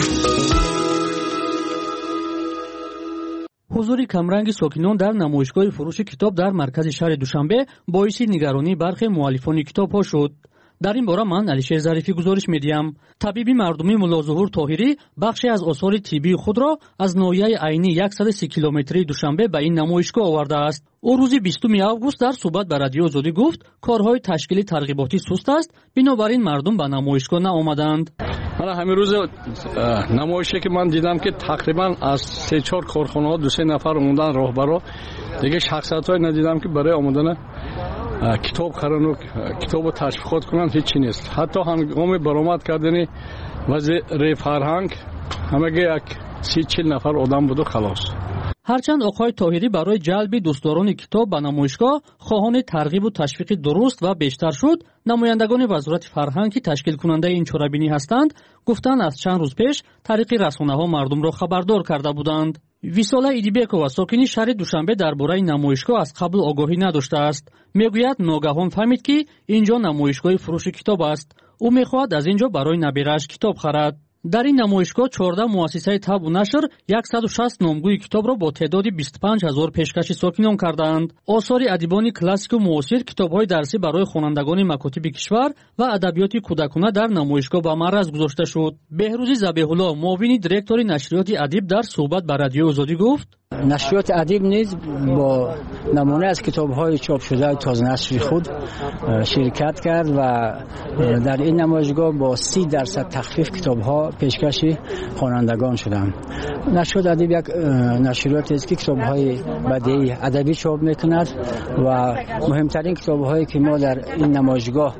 حضور کمرنگ ساکنان در نمایشگاه فروش کتاب در مرکز شهر دوشنبه باعث نگرانی برخی مؤلفان کتاب‌ها شد. در این باره من علیشیر ظریفی گزارش می‌دهم. طبیب مردمی ملا ظهور طاهری بخشی از آثار طبی خود را از ناحیه عینی صد و سی کیلومتری دوشنبه به این نمایشگاه آورده است. او روز بیستم آگوست در صحبت با رادیو آزادی گفت کارهای تشکیلی ترغیباتی سست است، بنابراین مردم به نمایشگاه نآمدند. حالا همین روز نمایشی که من دیدم که تقریبا از سه چهار کارخانه دو سه نفر اومدن راهبرا، دیگه شخصیت‌های ندیدم که برای آمدن کتاب خرن و کتاب تشویقات کنن هیچی نیست. حتی هنگام برآمد کردن وزیر فرهنگ همگی یک سی چهل نفر آدم بود و خلاص. هرچند آقای طاهری برای جلب دوستداران کتاب به نمایشگاه خواهان ترغیب و تشویق درست و بیشتر شد، نمایندگان وزارت فرهنگ که تشکیل کننده این چهاربینی هستند گفتند از چند روز پیش طریق رسانه‌ها مردم را خبردار کرده بودند. ویساله ایدیبکова ساکنی شهر دوشنبه درباره نمایشگاه از قبل آگاهی نداشته است. میگوید ناگهان فهمید که اینجا نمایشگاه فروش کتاب است. او میخواهد از اینجا برای نبیرش کتاب خرد. در این نمایشگاه چهارده مؤسسه طب و نشر صد و شصت نامگوی کتاب را با تعداد بیست و پنج هزار پیشکش ساکنان کردند. آثار ادیبان کلاسیک و معاصر، کتاب‌های درسی برای خوانندگان مکاتب کشور و ادبیات کودکانه در نمایشگاه به معرض گذاشته شد. بهروز ذبیح الله، معاون دیرکتور نشریات ادیب، در صحبت با رادیو آزادی گفت نشریات ادیب نیز با نمونه از کتاب‌های چاپ شده تازه نشر خود شرکت کرد و در این نمایشگاه با سی درصد تخفیف کتاب‌ها پیشکش خوانندگان شدند. نشریات ادیب یک نشریاتی است که کتاب‌های بدیعی ادبی چاپ می‌کند و مهمترین کتاب‌هایی که ما در این نمایشگاه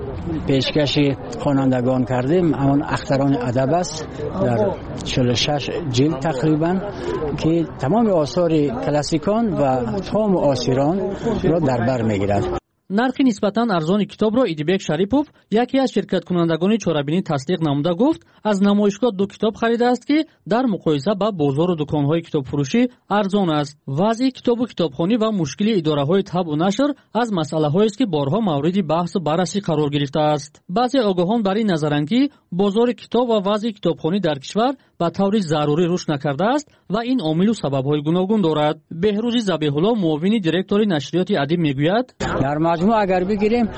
پیشکش خوانندگان کردیم همان اختران ادب است در چهل و شش جلد تقریبا که تمام آثار کلاسیکان و تا معاصران را در بر میگیرد. نرخ نسبتاً ارزان کتاب را ایدیبک شریپوف، یکی از شرکت کنندگان چهاربینی، تصدیق نموده گفت از نمایشگاه دو کتاب خریده است که در مقایسه با بازار و دکان‌های کتاب فروشی ارزان است. وضع کتاب و کتابخوانی و مشکل اداره‌های طبع و نشر از مسئله‌هایی است که بارها مورد بحث و بررسی قرار گرفته است. بعضی آگاهان بر این نظرند که بازار کتاب و وضع کتابخوانی در کشور به طور ضروری رشد نکرده است و این عامل و سبب‌های گوناگون دارد. بهروز ذبیح الله، معاون دیرکتور نشریات ادیب، میگوید در مجموع اگر بگیریم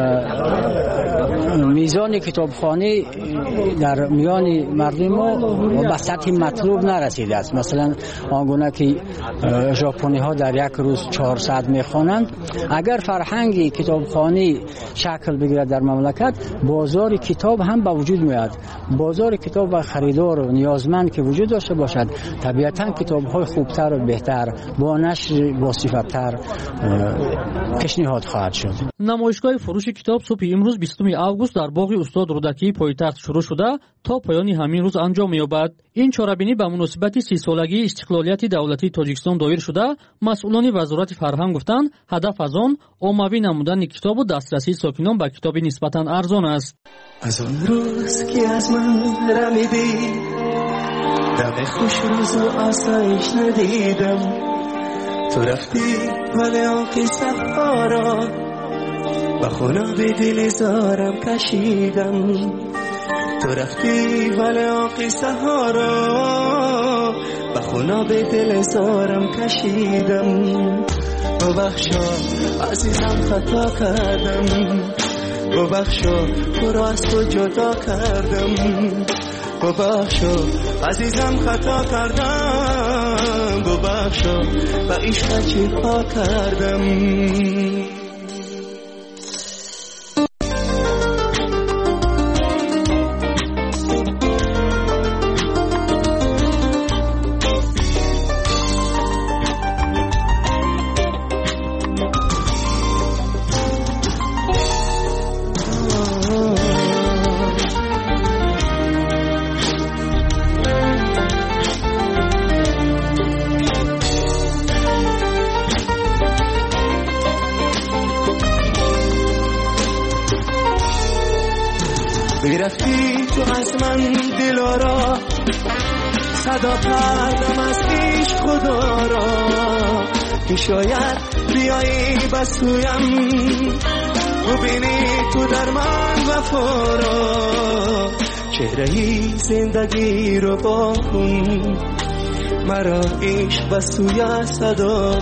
میزان کتابخوانی در میان مردم ما به سطح مطلوب نرسیده است. مثلا آنگونه که ژاپنی ها در یک روز چهارصد میخوانند، اگر فرهنگ کتابخوانی شکل بگیرد در مملکت، بازار کتاب هم به وجود میاد. بازار کتاب و خریدار و نیازمند که وجود داشته باشد، طبیعتا کتاب های خوبتر و بهتر با نشر با صفت‌تر پیشنهاد خواهد شد. نمایشگاه فروش کتاب صبح امروز بیستم آگوست در باغ استاد رودکی پایتخت شروع شده تا پایان همین روز انجام یابد. این چهاربینی به مناسبت سی سالگی استقلالیت دولتی تاجیکستان دایر شده. مسئولان وزارت فرهنگ گفتند هدف از آن عمومی نمودن کتاب و دسترسی ساکنان به کتاب نسبتاً ارزان است. از اون روز که از من رمیدی دم خوش روز و آسایش ندیدم، تو رفتی ولی آقی سفارا و خونه به دل زارم کشیدم. تو رفتی ولی آقی سهارا و خونه به دل زارم کشیدم. ببخشا عزیزم خطا کردم، ببخشا تو را از تو جدا کردم. ببخشا عزیزم خطا کردم، ببخشا و عشق چی ها کردم. برفتی تو از من دلارا، صدا کردم از عشق خدا را که شاید بیایی بسویم ببینی تو در من وفا را. چهرهی زندگی رو با کن، مرا عشق بسوی صدا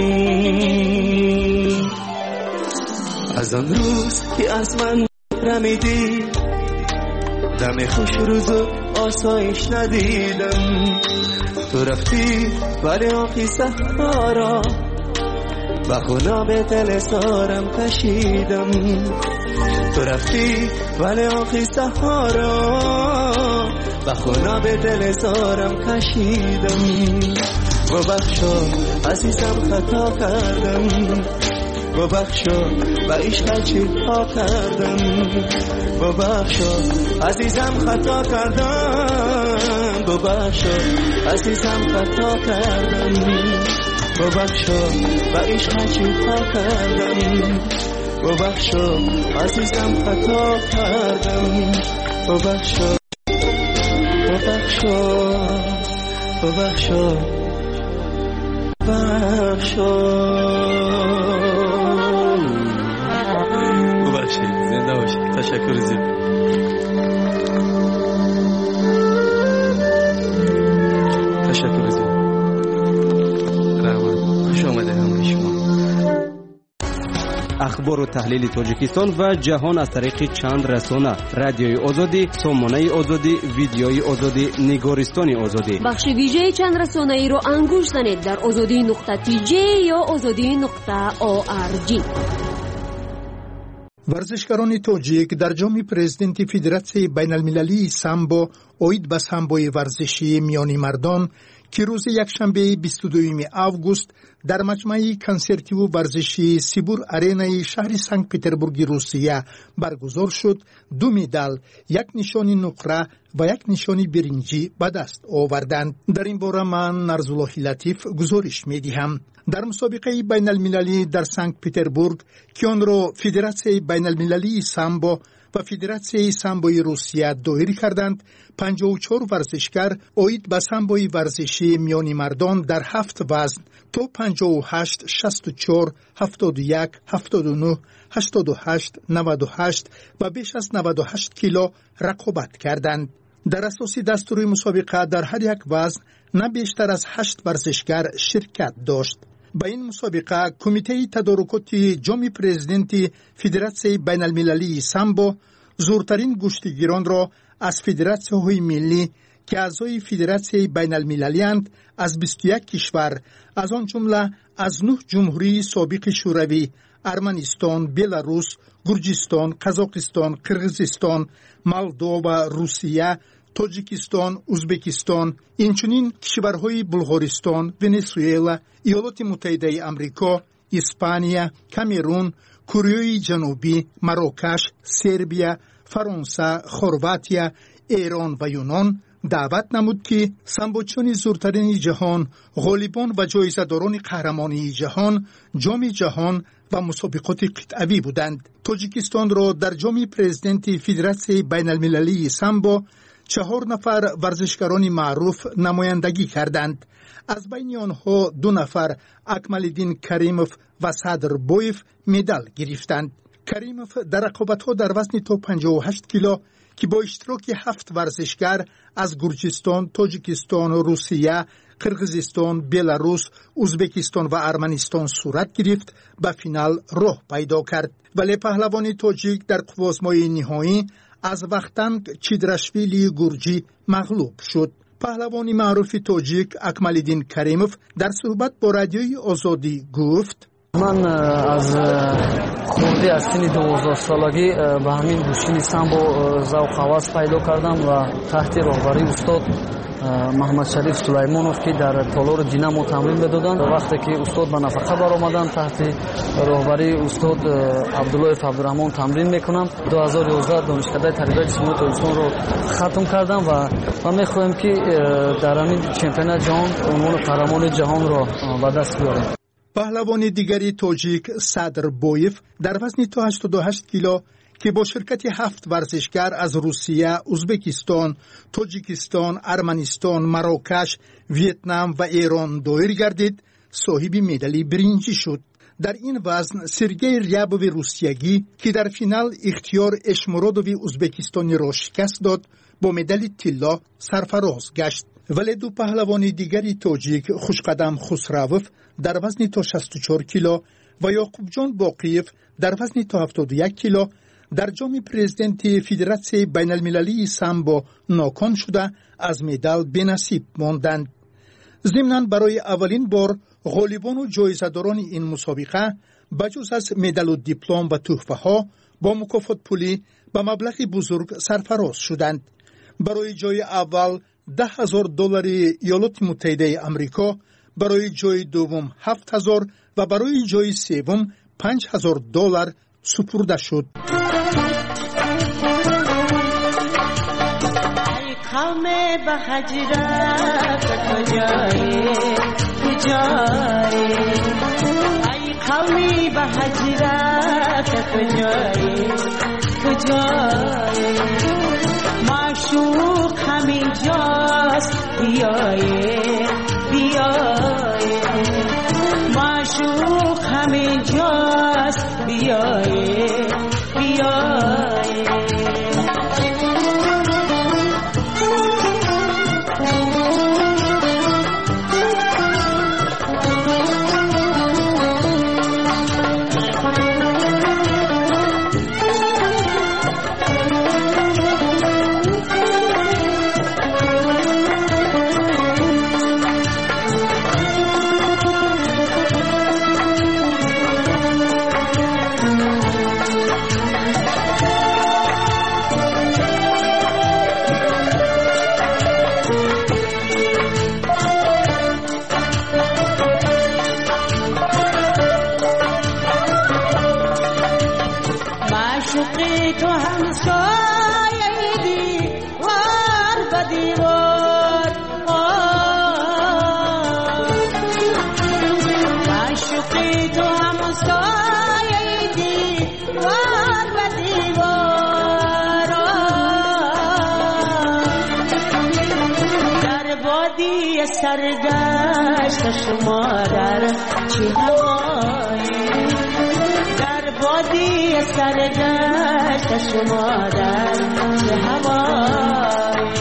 کن. از آن روز که از من رمیدی، دم خوش روز و آسایش ندیدم. تو رفتی ولی آقی سهارا و خونه به دل زارم کشیدم. تو رفتی ولی آقی سهارا و خونه به دل زارم کشیدم. ببخشا عزیزم خطا کردم، ببخشا و عشق چی ها کردم. ببخشا عزیزم خطا کردم، ببخشا عزیزم خطا کردم. ببخشا و عشق چی ها کردم. ببخشا عزیزم خطا کردم. ببخشا ببخشا ببخشا ببخشا. زنده باشید. تشکر زیاد. تشکر زیاد. رحمت. خوش آمده همه شما. اخبار و تحلیل تاجیکستان و جهان از طریق چند رسانه: رادیوی آزادی، سامانه آزادی، ویدیوی آزادی، نگارستان آزادی. بخش ویژه چند رسانه ای رو انگوش زنید در آزادی نقطه تی جی یا آزادی نقطه او آر جی. ورزشکاران تاجیک در جام پرزیدنت فدراسیون بین المللی سامبو اوید به سامبوی ورزشی میانی مردان که روز یکشنبه بیست و دوم آگوست در مجمع کنسرتی و ورزشی سیبور آرینای شهر سنت پترزبورگ روسیه برگزار شد، دو مدال، یک نشانی نقره و یک نشانی برنجی به دست آوردند. در این باره من نرزالله لطیف گزارش می‌دهم. در مسابقه بین المللی در سنت پترزبورگ که آن را فدراسیون بین المللی سامبو و فدراسیون سامبوی روسیه دایر کردند، پنجاه و چهار ورزشکار اوید به سامبوی ورزشی میانی مردان در هفت وزن تا پنجاه و هشت، شصت و چهار، هفتاد و یک، هفتاد و نه، هشتاد و هشت، نود و هشت و بیش از نود و هشت کیلو رقابت کردند. در اساس دستور مسابقه در هر یک وزن نه بیشتر از هشت ورزشکار شرکت داشت. با این مسابقه کمیته تدارکات جام پرزیدنت فدراسیون بین المللی سامبو زورترین گشتگیران را از فدراسیون‌های ملی که اعضای فدراسیون بین المللی اند از بیست و یک کشور، از آن جمله از نه جمهوری سابق شوروی، ارمنستان، بلاروس، گرجستان، قزاقستان، قرغیزستان، مولدووا، روسیه، تاجیکستان، ازبکستان، اینچنین کشورهای بلغارستان، ونزوئلا، ایالات متحده آمریکا، اسپانیا، کامرون، کره جنوبی، مراکش، سربیا، فرانسه، خرواتیا، ایران و یونان دعوت نمود که سامبوچان زورترین جهان، غالبان و جایزه‌داران قهرمانی جهان، جام جهان و مسابقات قطعی بودند. تاجیکستان را در جام پرزیدنت فدراسیون بین المللی سامبو چهار نفر ورزشکاران معروف نمایندگی کردند. از بین آنها دو نفر اکمالدین کریموف و صدر بویف مدال گرفتند. کریموف در رقابت‌ها در وزن تا پنجاه و هشت کیلو که با اشتراک هفت ورزشکار از گرجستان، تاجیکستان، روسیه، قرقیزستان، بلاروس، ازبکستان و ارمنستان صورت گرفت، به فینال راه پیدا کرد. ولی پهلوان تاجیک در قوازمای نهایی از وختنگ چیدرشویلی گرجی مغلوب شد. پهلوان معروف تاجیک اکمالدین کریموف در صحبت با رادیوی آزادی گفت: من از خورده از سن دوازده سالگی به همین گوشین سامبو ذوق هوس پیدا کردم و تحت راهبری استاد محمد شریف سلیمانوف که در تالار دینامو تمرین میدادند. وقتی که استاد به نفقه برآمدند تحت راهبری استاد عبدالله عبدالرحمن تمرین میکنم. دو هزار و یازده دانشکده تربیت جسمانی تاجیکستان رو ختم کردم و ما میخواهیم که در همین چمپیونات جهان عنوان قهرمان جهان را به دست بیاریم. پهلوان دیگری تاجیک صدر بویف در وزن تا هشتاد و هشت کیلو که با شرکت هفت ورزشکار از روسیه، ازبکستان، تاجیکستان، ارمنستان، مراکش، ویتنام و ایران دایر گردید، صاحب مدال برنجی شد. در این وزن سرگئی ریابوف روسیگی که در فینال اختیار اشمرادوف ازبکستانی را شکست داد، با مدال طلا سرفراز گشت. ولی دو پهلوان دیگری تاجیک خوشقدم خسروف در وزن تا شصت و چهار کیلو و یعقوب جان باقیف در وزن تا هفتاد و یک کیلو در جام پرزیدنت فدراسیون بین المللی سامبو ناکام شده از مدال بی‌نصیب ماندند. ضمناً برای اولین بار غالبان و جایزه‌داران این مسابقه بجز از مدال و دیپلم و تحفه ها با مکافات پولی به مبلغ بزرگ سرفراز شدند. برای جای اول ده هزار دلار ایالات متحده آمریکا، برای جای دوم هفت هزار و برای جای سوم پنج هزار دلار سپرده شد. قوم به هجرت کجایی کجایی ای قومی به هجرت کجایی کجایی معشوق همین جاست بیایی بیایی معشوق همین جاست بیایی بیایی سرگشت شما در چه هوایی در بادی سرگشت شما در چه هوایی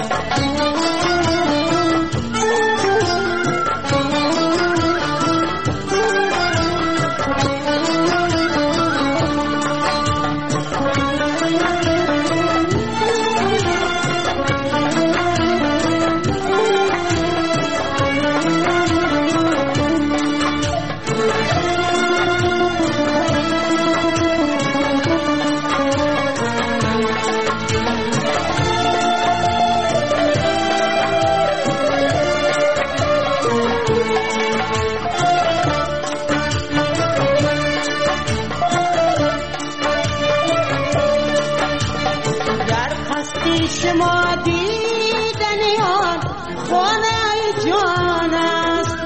شما دیدنی آن خانه جان است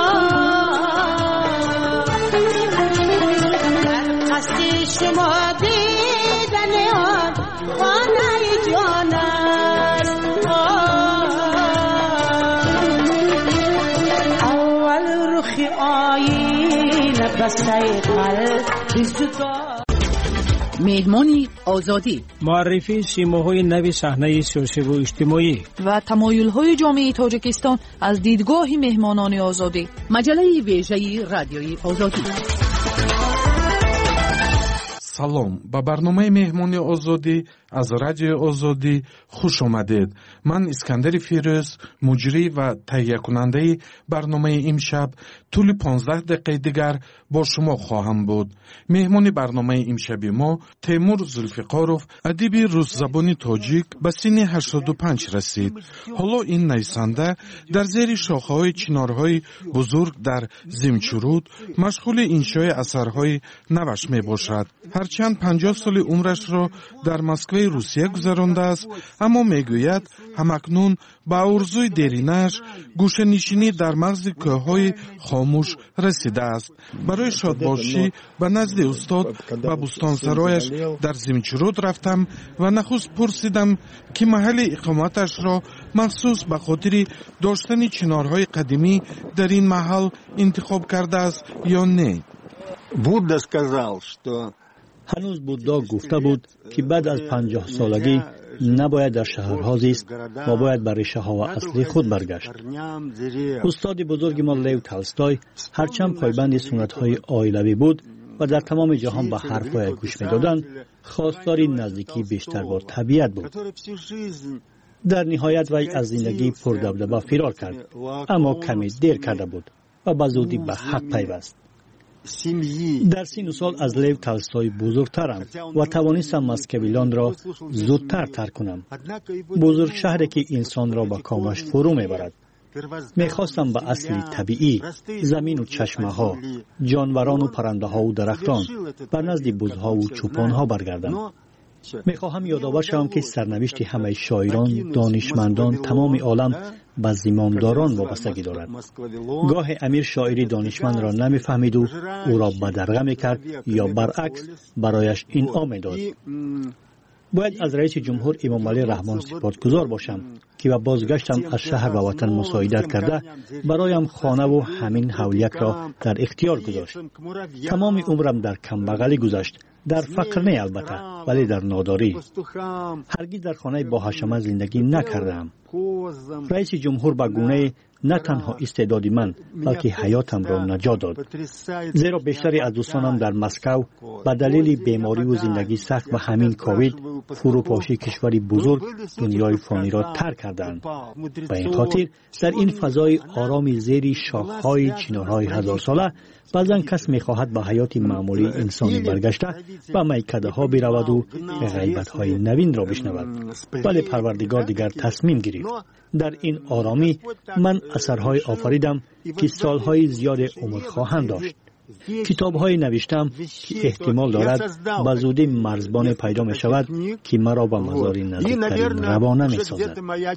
در قصد شما دیدنی آن خانه جان است مهمانی آزادی، معرفی سیماهای نوی صحنه سیاسی و اجتماعی و تمایل‌های جامعه تاجیکستان از دیدگاه مهمانان آزادی. مجله ویژه رادیوی آزادی. салом ба барномаи меҳмони озодӣ аз радиои озодӣ хуш омадед. ман искандари фирӯз, муҷрӣ ва таҳиякунандаи барномаи имшаб тӯли понздаҳ дақиқаи дигар бо шумо хоҳам буд. меҳмони барномаи имшаби мо Теймур Зулфиқоров, адиби рӯззабони тоҷик, ба синни ҳаштоду панҷ расид. ҳоло ин нависанда дар зери шохаҳои чинорҳои бузург дар Зимчуруд машғули иншои асарҳои наваш мебошад. ҳарчанд панҷоҳ соли умрашро дар Москваи Русия гузарондааст, аммо мегӯяд ҳамакнун ба орзуи деринаш гӯшанишинӣ дар мағзи кӯҳҳои хомӯш расидааст. барои шодбошӣ ба назди устод ба бӯстонсарояш дар Зимчуруд рафтам ва нахуст пурсидам, ки маҳалли иқоматашро махсус ба хотири доштани чинорҳои қадимӣ дар ин маҳал интихоб кардааст ё не. Будда сказал, что ҳанӯз буддо гуфта буд, ки баъд аз панҷоҳ солагӣ набояд дар шаҳрҳо зист ва бояд ба решаҳо ва асли худ баргашт. устоди бузурги мо Лев Толстой ҳарчанд пойбанди суннатҳои оилавӣ буд ва дар тамоми ҷаҳон ба ҳарфҳояш гӯш медоданд, хостори наздикӣ бештар бо табиат буд. дар ниҳоят вай аз зиндагии пурдабдаба фирор кард, аммо каме дер карда буд ва ба зудӣ ба ҳақ пайваст. дар сину сол аз Лев Толстой бузургтарам ва тавонистам москавилонро зудтар тарк кунам. бузург шаҳре, ки инсонро ба комаш фурӯ мебарад. мехостам ба асли табиӣ, замину чашмаҳо, ҷонварону паррандаҳову дарахтон, ба назди бузҳову чӯпонҳо баргардам. мехоҳам ёдовар шавам, ки сарнавишти ҳамаи шоирон, донишмандон, тамоми олам ба зимомдорон вобастагӣ дорад. гоҳе амир шоири донишмандро намефаҳмиду ӯро бадарға мекард ё баръакс барояш инъом медод. бояд аз раиси ҷумҳур Имомалӣ Раҳмон сипотгузор бошам, ки ба бозгаштам аз шаҳр ва ватан мусоидат карда бароям хонаву ҳамин ҳавлиятро дар ихтиёр гузошт. тамоми умрам дар камбағалӣ гузашт, дар фақр не албатта, вале дар нодорӣ. ҳаргиз дар хонаи боҳашамат зиндагӣ накардаам. раиси ҷумҳур ба гунае на танҳо истеъдоди ман, балки ҳаётамро наҷот дод. зеро бештари аз дӯстонам дар Москав ба далели бемориву зиндагӣ сахт ва ҳамин ковид фурӯпошии кишвари бузург дунёи фониро тарк кардаанд. ба ин хотир дар ин фазои ороми зери шохҳои чинорҳои ҳазорсола баъзан кас мехоҳад ба ҳаёти маъмулии инсонӣ баргашта ба майкадаҳо бираваду ғайбатҳои навинро бишнавад. вале парвардигор дигар тасмим гирифт. дар ин оромӣ ман асарҳое офаридам, ки солҳои зиёде умр хоҳанд дошт. китобҳое навиштам, ки эҳтимол дорад ба зудӣ марзбоне пайдо мешавад, ки маро ба мазори наздиктарин равона месозад.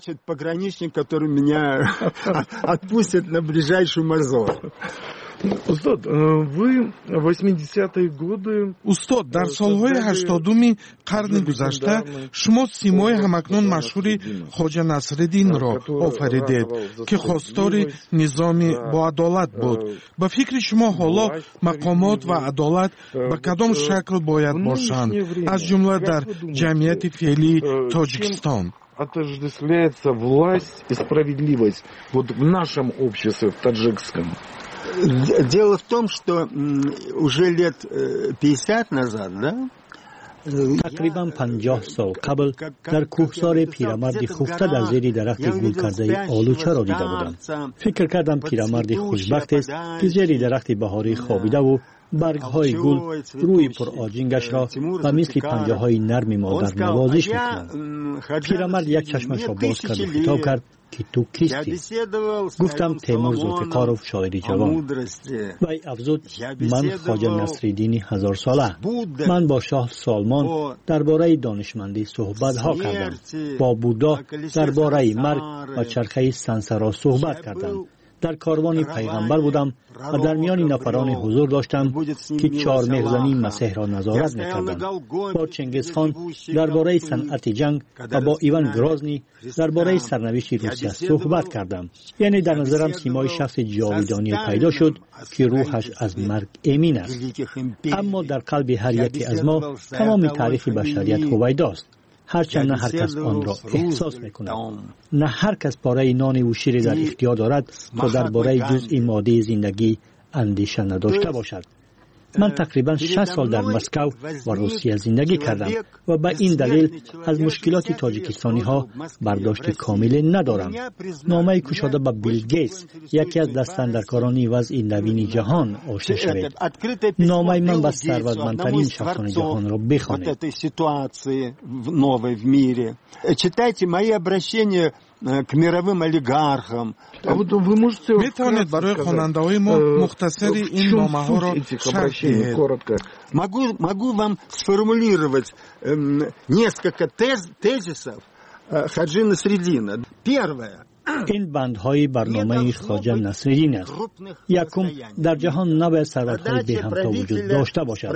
устод, вы восьмидесятые годы... устод, дар солҳои ҳаштодуми қарни гузашта шумо симои ҳамакнун машҳури Хоҷа Насриддинро офаридед, ки хостори низоми боадолат буд. ба фикри шумо ҳоло мақомот ва адолат ба кадом шакл бояд бошанд, аз ҷумла дар ҷамъияти феълии Тоҷикистон? Отождествляется власть и справедливость вот в нашем обществе, в таджикском. Дело в том, что уже лет пятьдесят назад, да? тақрибан панҷоҳ сол қабл дар кӯҳсори пирамарди хуфта дар зери дарахти гулкардаи олучаро дида будам. фикр кардам пирамарди хушбахтест, ки зери дарахти баҳорӣ хобидаву баргҳои гул рӯи пуроҷингашро ба мисли панҷаҳои нарми модар навозиш мекунанд. пирамард як чашмашро боз карду хитоб кард, ки ту кисти? гуфтам Теймур Зулфиқоров, шоири ҷавон. вай афзуд, ман Хоҷа Насриддини ҳазорсола. ман бо шоҳ Солмон дар бораи донишмандӣ суҳбатҳо кардам. бо Буддо дар бораи марг ва чархаи сансаро суҳбат кардам. در کاروان پیغمبر بودم و در میان نفران حضور داشتم که چهار مهزنی مسیح را نظارت می‌کردند. با چنگیزخان درباره صنعت جنگ و با ایوان گرازنی درباره سرنوشت روسیه صحبت کردم. یعنی در نظرم سیمای شخص جاودانی پیدا شد که روحش از مرگ امین است. اما در قلب هر یکی از ما تمام تاریخ بشریت هویداست. هرچند نه هر کس آن را احساس می‌کند. نه هر کس پاره نان و شیر در اختیار دارد تا درباره جزئی ماده زندگی اندیشه نداشته باشد. من تقریبا شش سال در مسکو و روسیه زندگی کردم و به این دلیل از مشکلات تاجیکستانی ها برداشت کامل ندارم. نامه کشاده به بیل گیتس، یکی از دستاندرکاران وضع نوین جهان، آشنا شوید. نامه من به ثروتمندترین شخصان جهان را بخوانید. к мировым олигархам. میتونید برای خواننده‌های ما مختصری این نامه‌ها را شرح دهید. Могу могу вам сформулировать несколько тезисов Хаджи Насреддина. Первое. این بندهای برنامه خواجه نصرالدین است. یکم، در جهان نباید ثروت‌های بی همتا وجود داشته باشد.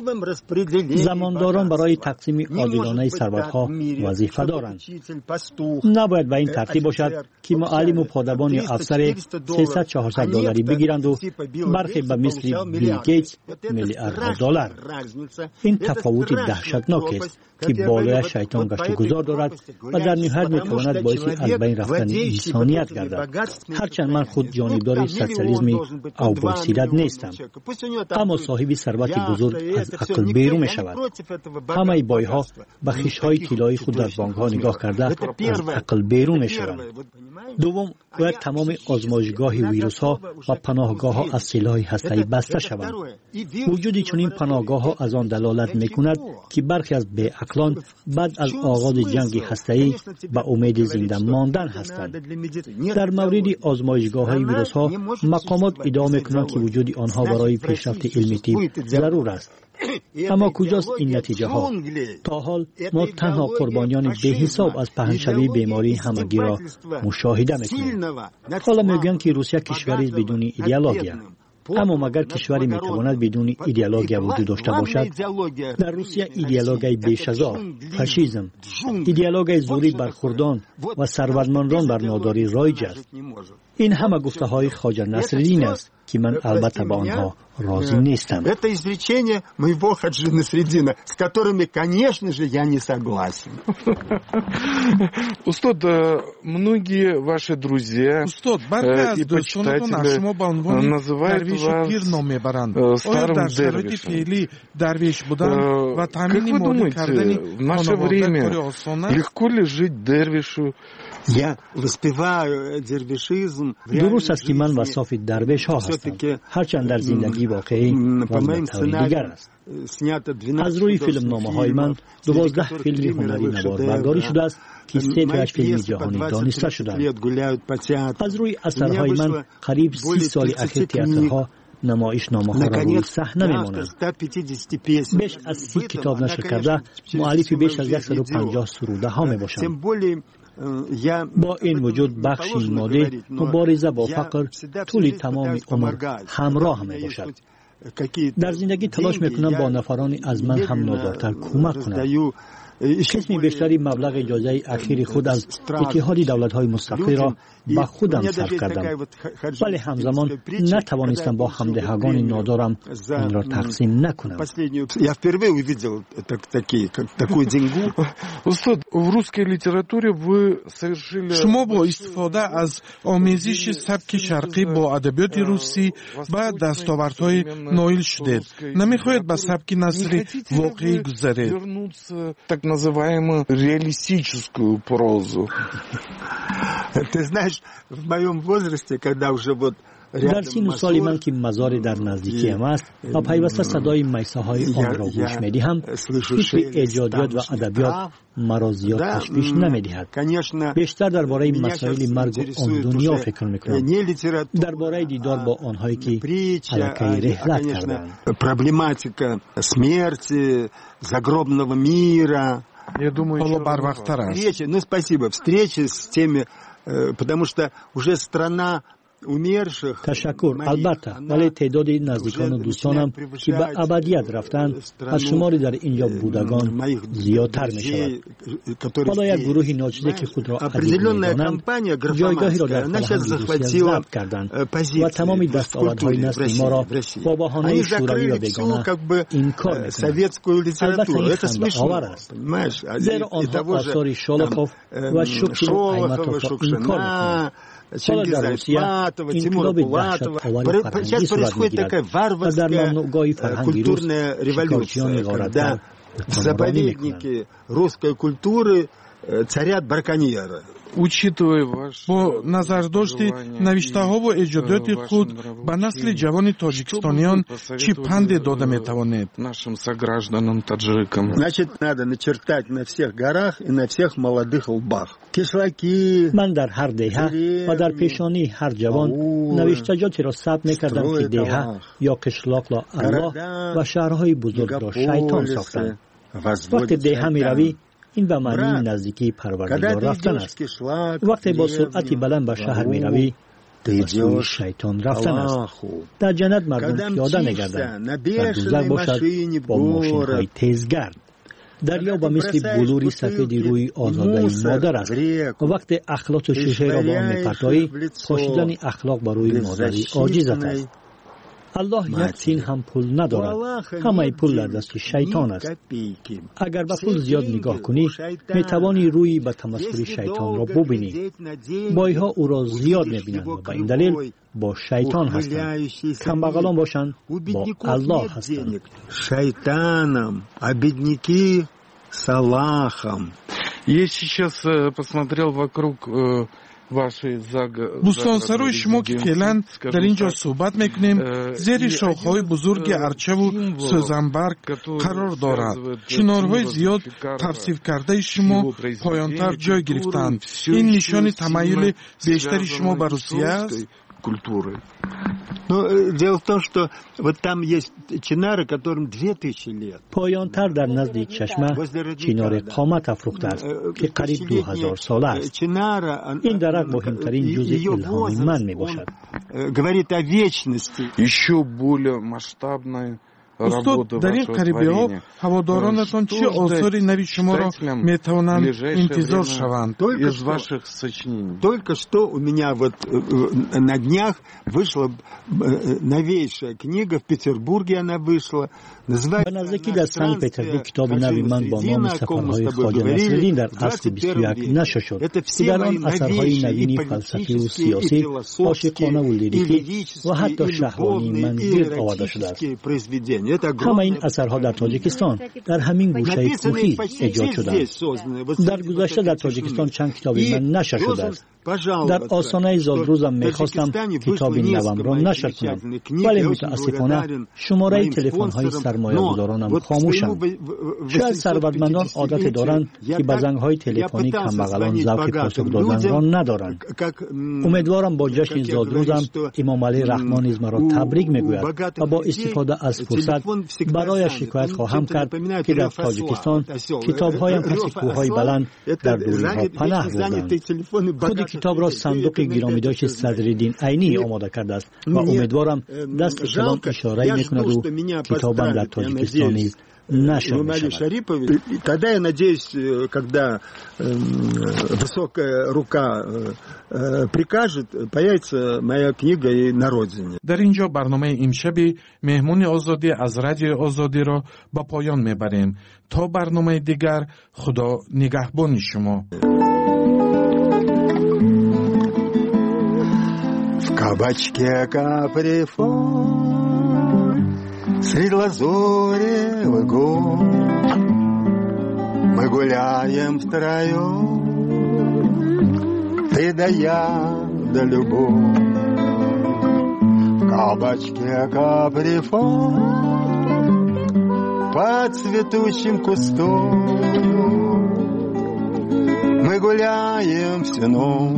زمانداران برای تقسیم عادلانه ثروت‌ها وظیفه دارند. نباید به این ترتیب باشد که معلم و پادبان یا افسر سیصد چهارصد دلاری بگیرند و برخی به مثل بیل گیتس میلیاردها دلار. این تفاوت دهشتناک است که بالای شیطان گشت گذار دارد و در نهایت میتواند باعث از بین رفتن انسانیت گردد. هرچند من خود جانبدار سوسیالیسم او باسیرت نیستم، اما صاحب ثروت بزرگ از عقل بیرون می شود. همه بایها به خیش‌های طلایی خود در بانک‌ها نگاه کرده از عقل بیرون می شوند. دوم، باید تمام آزمایشگاه ویروس‌ها و پناهگاه‌ها از سلاح هسته‌ای بسته شوند. وجود چنین پناهگاه‌ها از آن دلالت می‌کند که برخی از بی‌عقلان بعد از آغاز جنگ هسته‌ای به امید زنده ماندن هستند. در مورد آزمایشگاه‌های ویروس‌ها مقامات ادعا می‌کنند که وجود آنها برای پیشرفت علمی طب ضرور است. اما کجاست این نتیجه ها؟ تا حال ما تنها قربانیان به حساب از پهنشوی بیماری همگی را مشاهده میکنیم. حالا میگویند که روسیه کشوری بدون ایدئولوژی است. اما مگر کشوری میتواند بدون ایدئولوژی وجود داشته باشد؟ در روسیه ایدئولوژی بیش از آن، فاشیسم، ایدئولوژی زوری برخوردان و ثروتمندان بر ناداری رایج است. این همه گفته های خواجه نصرالدین است که من البته با آنها راضی نیستم. Это изречение моего Хаджи Насреддина, с которыми, конечно же, я не согласен. Устод, многие ваши друзья и почитатели называют вас старым дервишем. Как вы думаете, в наше время легко ли жить дервишу? Я воспеваю дервишизм. درست است که من وصاف درویش ها هستم، هرچند در زندگی واقعی وضع دیگر است. از روی فیلم نامه های من دوازده فیلم هنری نوار برداری شده است که سه پیش فیلم جهانی دانسته شدند. از روی اثرهای من قریب سی سال اخیر تئاترها نمایش نامه ها را روی صحنه میمانند. بیش از سی کتاب نشر کرده مؤلف بیش از صد و پنجاه سروده ها می باشند. با این وجود بخشی ماده مبارزه با فقر طول تمام عمر همراه می باشد. در زندگی تلاش میکنم با نفران از من هم نادارتر کمک کنم. قسم بیشتری مبلغ اجازه اخیر خود از اتحاد دولت‌های مستقل را به خودم صرف کردم، ولی همزمان نتوانستم با همدهگان نادارم این را تقسیم نکنم. شما با استفاده از آمیزش سبک شرقی با ادبیات روسی و دستاوردهای نایل شدید. نمیخواهید به سبک نثری واقعی گذارید؟ называемую реалистическую прозу. Ты знаешь, в моем возрасте, когда уже вот در سین و سال من که مزار در نزدیکی هم است و پیوسته صدای میسه های آن را گوش می دهم، هیچ ایجادیات و ادبیات مرا زیاد تشویش نمی دهد. بیشتر درباره مسائل مرگ و آن دنیا فکر می کنم، درباره دیدار با آنهایی که علاقه رحلت کردند. Проблематика смерти, загробного мира. Я думаю, что барвахтар. Ну, спасибо. Встречи с теми, потому что уже страна تشکر. البته ولی تعداد نزدیکان و دوستانم که به ابدیت رفتند از شماری در اینجا بودگان زیادتر می شود. حالا یک گروه ناچیده که خود را ادیب می دانند جایگاهی را در فرهنگ روسیه ضبط کردند و تمام دستاوردهای نسل ما را با بهانه شوروی و بیگانه انکار می کنند. البته این خنده آور است، زیرا آنها آثار شولوخوف و شکل ایمتوف را انکار می کنند. حالا در روسیه انقلاب دهشت آوری فرهنگی صورت میگیرد و در ممنوعگاه فرهنگی روس شکارچیان غارتگر فکرانی میکنند. با نظرداشتی نوشته‌ها و ایجادات خود به نسل جوان تاجیکستانیان چی پند داده میتوانید؟ من در هر دهه و در پیشانی هر جوان نوشتجاتی را ثبت میکردم که دهه یا قشلاق را الله و شهرهای بزرگ را شیطان ساختند. وقتی دهه میروی این به معنی نزدیکی پروردگار رفتن است. وقتی با سرعتی بلند به شهر می روی به سوی شیطان رفتن است. در جنت مردم پیاده نگردند، در دوزخ باشد با ماشین های تیزگرد. دریا به مثل بلوری سفید روی آزاده مادر است و وقتی اخلاق شیشه را با آن میپرتایی پاشیدن اخلاق بر روی مادری عاجزت است. الله یک تین هم پول ندارد، همه پول در دست شیطان است. اگر به پول زیاد نگاه کنی می توانی روی به تمسخر شیطان را ببینی. بایها او را زیاد می بینند و به این دلیل با شیطان هستند. کمبغلان باشند با الله هستند. شیطانم обедники с Аллахом. Я сейчас посмотрел вокруг бӯстонсарои шумо ки феълан дар ин ҷо суҳбат мекунем зери шохҳои бузурги арчаву сӯзанбарг қарор дорад. чинорҳои зиёд тавсифкардаи шумо поёнтар ҷой гирифтанд. ин нишони тамайюли бештари шумо ба Русия аст? Ну, дело в том, что вот там есть чинары, которым две тысячи лет. پایانتر در نزد چشمه چینار قامت افروخته است که قریب دو هزار سال است. این درخت مهمترین جزء الهام من می باشد. Говорит о вечности. Еще более масштабная استاد در این قریبی ها هوادارانتان چه آثاری نوی شما را می توانند انتظار شوند؟ Только что у меня вот на днях вышла новейшая книга, в Петербурге она вышла. به نزدیکی در سنت پترزبورگ کتاب نوی من با نام سفرهای خواجه نصرالدین در عصر بیست و یک نشر شد که در آن اثرهای نوینی فلسفی و سیاسی، عاشقانه و لیریکی و حتی شهوانی من گرد آورده شده است. همه این اثرها در تاجیکستان در همین گوشه کوهی ایجاد شدند. در گذشته در تاجیکستان چند کتاب من نشر شده است. در آستانه زادروزم میخواستم کتاب نوم را نشر کنم، ولی متاسفانه شماره تلفن های سرمایه گذارانم خاموشند. شاید ثروتمندان عادت دارند که به زنگ های تلفنی کمبغلان ذوق پاسخ دادن را ندارند. امیدوارم با جشن زادروزم امام علی رحمان نیز مرا تبریک میگوید و با استفاده از فرصت برای شکایت خواهم کرد که در تاجیکستان کتابهایم پس کوههای بلند در دوری‌ها پناه بردند. خود کتاب را صندوق گرامیداشت صدرالدین عینی آماده کرده است و امیدوارم دست کلام اشاره میکند و کتابم در تاجیکستان نیز نشر میشود. Тогда я надеюсь, когда высокая рука прикажет, появится моя книга и на родине. در اینجا برنامه امشبی مهمون آزادی از رادیوی آزادی را با پایان میبریم. تا برنامه دیگر خدا نگهبان شما. В кабачке каприфон средь лазоревых гор мы гуляем втроем, ты да я да любовь. В кабачке каприфон под цветущим кустом мы гуляем в сеном,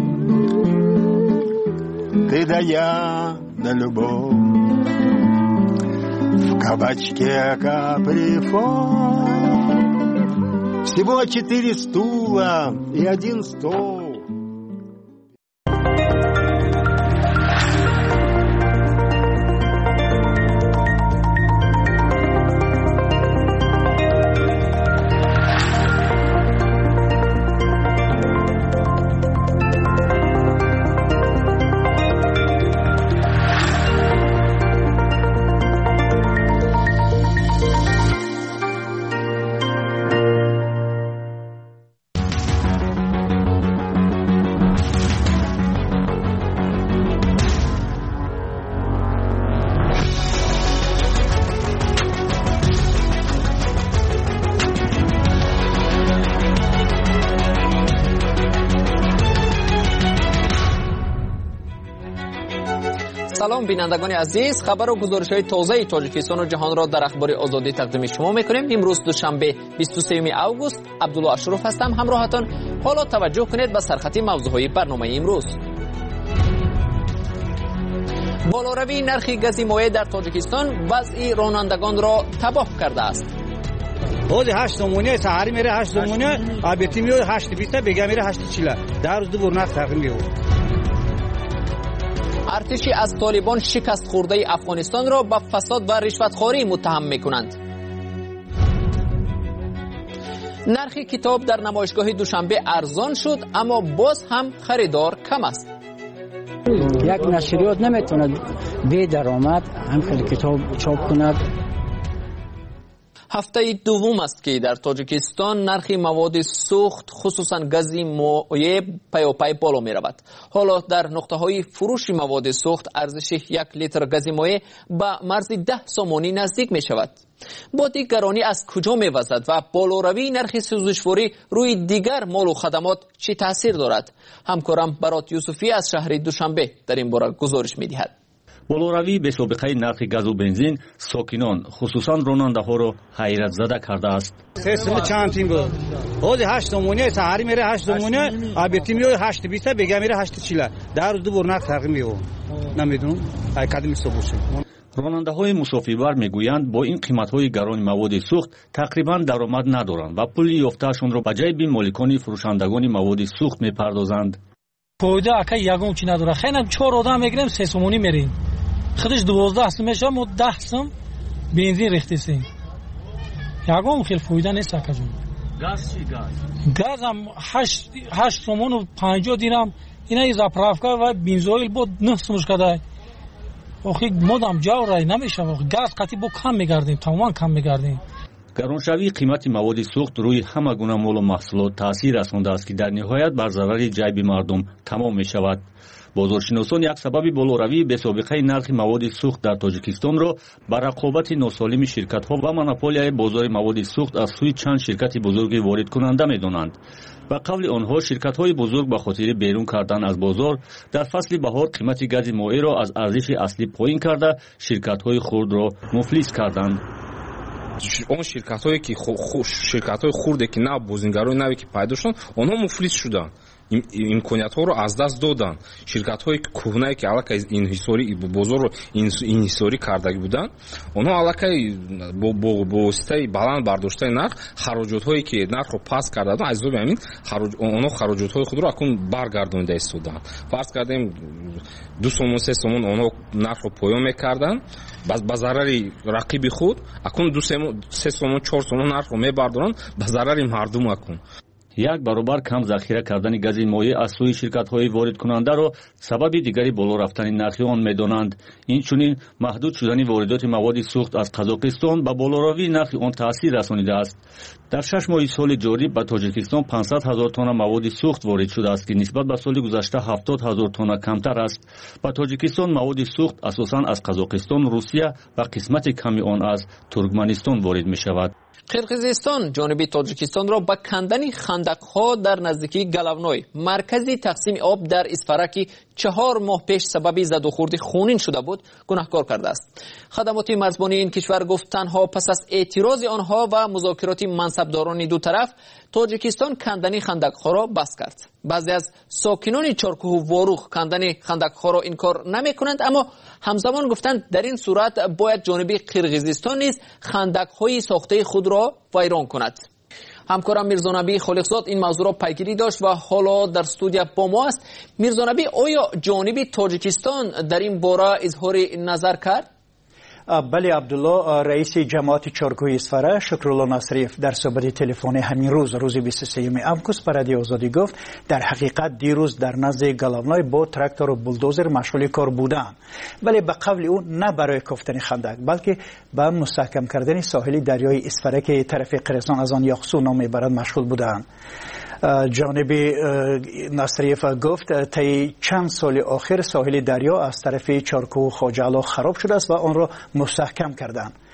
ты да я да любовь. В кабачке каприфон всего четыре стула и один стол. سلام بینندگان عزیز، خبر و گزارش‌های تازه تاجیکستان و جهان را در اخبار آزادی تقدیم شما می‌کنیم. امروز دوشنبه بیست و سوم اوگوست، عبدالله اشرف هستم همراهتان. حالا توجه کنید به سرخطی موضوعهای برنامه امروز. بالاروی نرخ گاز مایع در تاجیکستان وضع رانندگان را تباه کرده است. روز هشت سومونی سحری میره هشت سومونی، آبیتی میره هشت بیست، بگه میره هشت چهل. در روز دو برنامه تقدیم می‌کنیم. ارتش از طالبان شکست خورده افغانستان را به فساد و رشوتخواری متهم می‌کنند. نرخ کتاب در نمایشگاه دوشنبه ارزان شد، اما باز هم خریدار کم است. یک نشریات نمیتونه بی درآمد هم خیلی کتاب چاپ کند. هفته دوم است که در تاجیکستان نرخ مواد سوخت خصوصا گاز مایع پیاپی بالا می رود. حالا در نقطه های فروش مواد سوخت ارزش یک لیتر گاز مایع به مرز ده سومانی نزدیک می شود. بادی گرانی از کجا می وزد و بالاروی نرخ سوزشواری روی دیگر مال و خدمات چه تاثیر دارد؟ همکارم برات یوسفی از شهر دوشنبه در این باره گزارش می دهد. بالاروی به سابقه نرخ گاز و بنزین ساکنان خصوصا راننده‌ها را حیرت زده کرده است. سیستم چند تیم بود. روز هشت سومونی سحری میره هشت سومونی، آبیتی میره هشت بیست، بگه میره هشت چهل. در روز دو برنامه تقدیم می‌کنیم. نمیدونم ای کدوم سوبوشه. راننده‌های مسافربر میگویند با این قیمت‌های گران مواد سوخت تقریبا درآمد ندارند و پول یافته‌شان را به جیب مالکان فروشندگان مواد سوخت می‌پردازند. فایده اکا یگم چی نداره. خیلی چهار آدم میگیریم سه سومونی میریم. خودش دوازده سم میشه، ما ده سم بنزین ریختیم. یگم خیلی فایده نیست اکا جون. گاز چی گاز؟ گاز هم هشت هشت سومون و پنجاه دیرم. اینا از اپرافکا و بنزوئیل بود نه سمش کدای. آخه مودم جاورای نمیشه. گاز قطعی با کم میگردیم، تمام کم میگردیم. گرانشوی قیمت مواد سوخت روی همه گونه مال و محصولات تاثیر رسانده است که در نهایت بر ضرر جیب مردم تمام می شود. بازارشناسان یک سبب بالاروی به سابقه نرخ مواد سوخت در تاجیکستان را به رقابت ناسالم شرکت‌ها و مونوپولیای بازار مواد سوخت از سوی چند شرکت بزرگ وارد کننده می‌دانند. به قول آنها شرکت‌های بزرگ به خاطر بیرون کردن از بازار در فصل بهار قیمت گاز مایع را از ارزش اصلی پایین کرده شرکت‌های خرد را مفلس کردند. اون شرکت‌هایی که شرکت‌های خرده که نه بازیگرای نوی که پیدا شدن اونها مفلس شدن، امکانیت‌ها رو از دست دادن. شرکت‌های کهنه که علاقه این حساری بازار رو این حساری کرده بودن اونها علاقه با با واسطه بلند برداشته نرخ خراجات‌هایی که نرخ رو پس کردن از روی همین خراج اونها خراجات‌های خود رو اکن برگردونده استودن. فرض کردیم دو سومون سه سومون اونها نرخ رو پایین می‌کردن باز به ضرر رقیب خود اکن دو سومون سه سومون چهار سومون نرخ رو می‌بردارن به ضرر مردم اکن. یک برابر کم ذخیره کردن گاز مایع از سوی شرکت‌های وارد کننده را سبب دیگری بالا رفتن نرخ آن می‌دانند. این چنین محدود شدن واردات مواد سوخت از قزاقستان به بالاروی نرخ آن تاثیر رسانیده است. در شش ماه سال جاری به تاجیکستان پانصد هزار تن مواد سوخت وارد شده است که نسبت به سال گذشته هفتاد هزار تن کمتر است. به تاجیکستان مواد سوخت اساساً از قزاقستان، روسیه و قسمت کمی آن از ترکمنستان وارد می‌شود. قرقیزستان جانب تاجیکستان را با کندن خندق‌ها در نزدیکی گلونوی مرکزی تقسیم آب در اسفرکی چهار ماه پیش سبب زد و خورد خونین شده بود گناهکار کرده است. خدمات مرزبانی این کشور گفت تنها پس از اعتراض آنها و مذاکرات منصبداران دو طرف تاجیکستان کندن خندق‌ها را بس کرد. بعضی از ساکنان چارکوه و واروخ کندن خندق‌ها را انکار نمی‌کنند، اما همزمان گفتند در این صورت باید جانب قرقیزستان نیز خندق‌های ساخته خود را ویران کند. همکارم میرزانبی خالقزاد این موضوع را پیگیری داشت و حالا در استودیو با ما است. میرزانبی، آیا جانب تاجیکستان در این باره اظهار نظر کرد؟ بله عبدالله، رئیس جماعت چارکوه اسفره شکرالله نصریف در صحبت تلفنی همین روز روز بیست و سوم اوگوست به رادیو آزادی گفت در حقیقت دیروز در نزد گلاونای با تراکتور و بولدوزر مشغول کار بودند، ولی به قول او نه برای کفتن خندق بلکه به مستحکم کردن ساحل دریای اسفره که طرف قرقیزستان از آن یاخسو نام میبرد مشغول بودند. جانب نصریف گفت طی چند سال آخر ساحل دریا از طرف چارکوه و خواجه‌علا خراب شده است و آن را مستحکم کردند.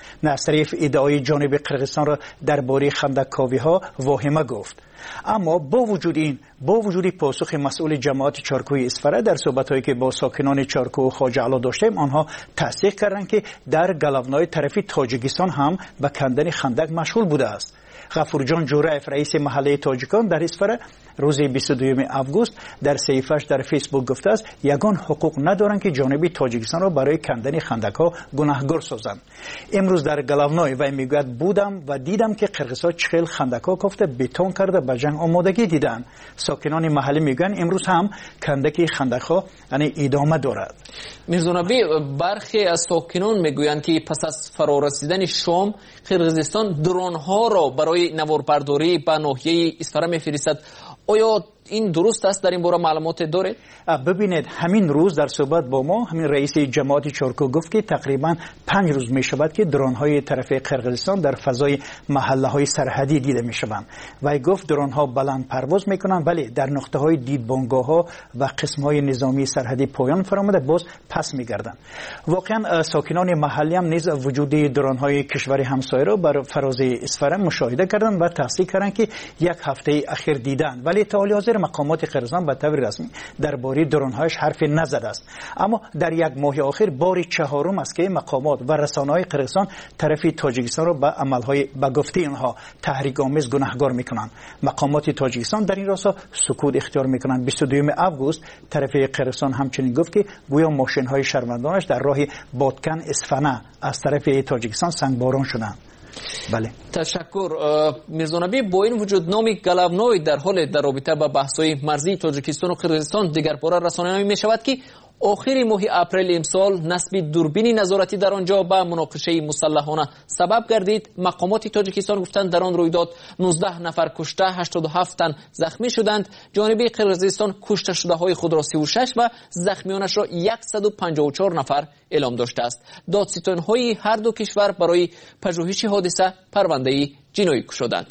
نصریف ادعای جانب قرقیزستان را درباره خندق‌کاوی‌ها واهمه گفت. اما با وجود این با وجود پاسخ مسئول جماعت چارکوی اسفره در صحبت‌هایی که با ساکنان چارکو و خواجه علا داشتیم، آنها تصدیق کردند که در گلونای طرفی تاجیکستان هم به کندن خندق مشغول بوده است. غفورجان جورایف رئیس محله تاجیکان در اسفره روز بیست و دوم آگوست در صحیفه‌اش در فیسبوک گفته است یگان حقوق ندارند که جانب تاجیکستان را برای کندن خندق‌ها گناهکار سازند. امروز در گلونای و میگوید بودم و دیدم که قرقیزها چخیل خندق‌ها کوفته بتون کرده به جنگ آمادگی دیدند. ساکنان محله میگن امروز هم کندک خندق‌ها یعنی ادامه دارد. میرزا نبی، برخی از ساکنان میگویند که پس از فرارسیدن شام قرقیزستان درون‌ها را برای نواربرداری به ناحیه اسفره میفرستد. آیا این درست است؟ در این باره معلومات داره؟ ببینید، همین روز در صحبت با ما همین رئیس جماعت چارکو گفت که تقریبا پنج روز می شود که درون‌های طرف قرقیزستان در فضای محله‌های سرحدی دیده می شوند. و گفت درون‌ها بلند پرواز میکنند، ولی در نقطه‌های دیدبانگاه‌ها و قسم‌های نظامی سرحدی پایان فراموده باز پس می‌گردند. واقعا ساکنان محلی هم نیز وجود درون‌های کشور همسایه را بر فراز اسفره مشاهده کردند و تصدیق کردند که یک هفته اخیر دیدند، ولی تا حاضر مقامات قرقیزستان به طور رسمی درباره درون‌هایش حرفی نزده است. اما در یک ماه آخر بار چهارم است که مقامات و رسانه‌های قرقیزستان طرف تاجیکستان را به عمل‌های به گفته آنها تحریک‌آمیز گناهکار می‌کنند. مقامات تاجیکستان در این راستا سکوت اختیار می‌کنند. بیست و دوم آگوست طرف قرقیزستان همچنین گفت که گویا ماشین‌های شهروندانش در راه بادکن اصفهان از طرف تاجیکستان سنگباران شدند. بله، تشکر میرزا نبی. با این وجود نام گلونای در حال در رابطه با بحث‌های مرزی تاجیکستان و قرقیزستان دیگر باره رسانه‌ای می‌شود که آخر ماه اپریل امسال نصب دوربین نظارتی در آنجا به مناقشه مسلحانه سبب گردید. مقامات تاجیکستان گفتند در آن رویداد نوزده نفر کشته، هشتاد و هفت تن زخمی شدند. جانب قرقیزستان کشته شده های خود را سی و شش و زخمیانش را صد و پنجاه و چهار نفر اعلام داشته است. دادستان های هر دو کشور برای پژوهش حادثه پرونده جنایی گشودند.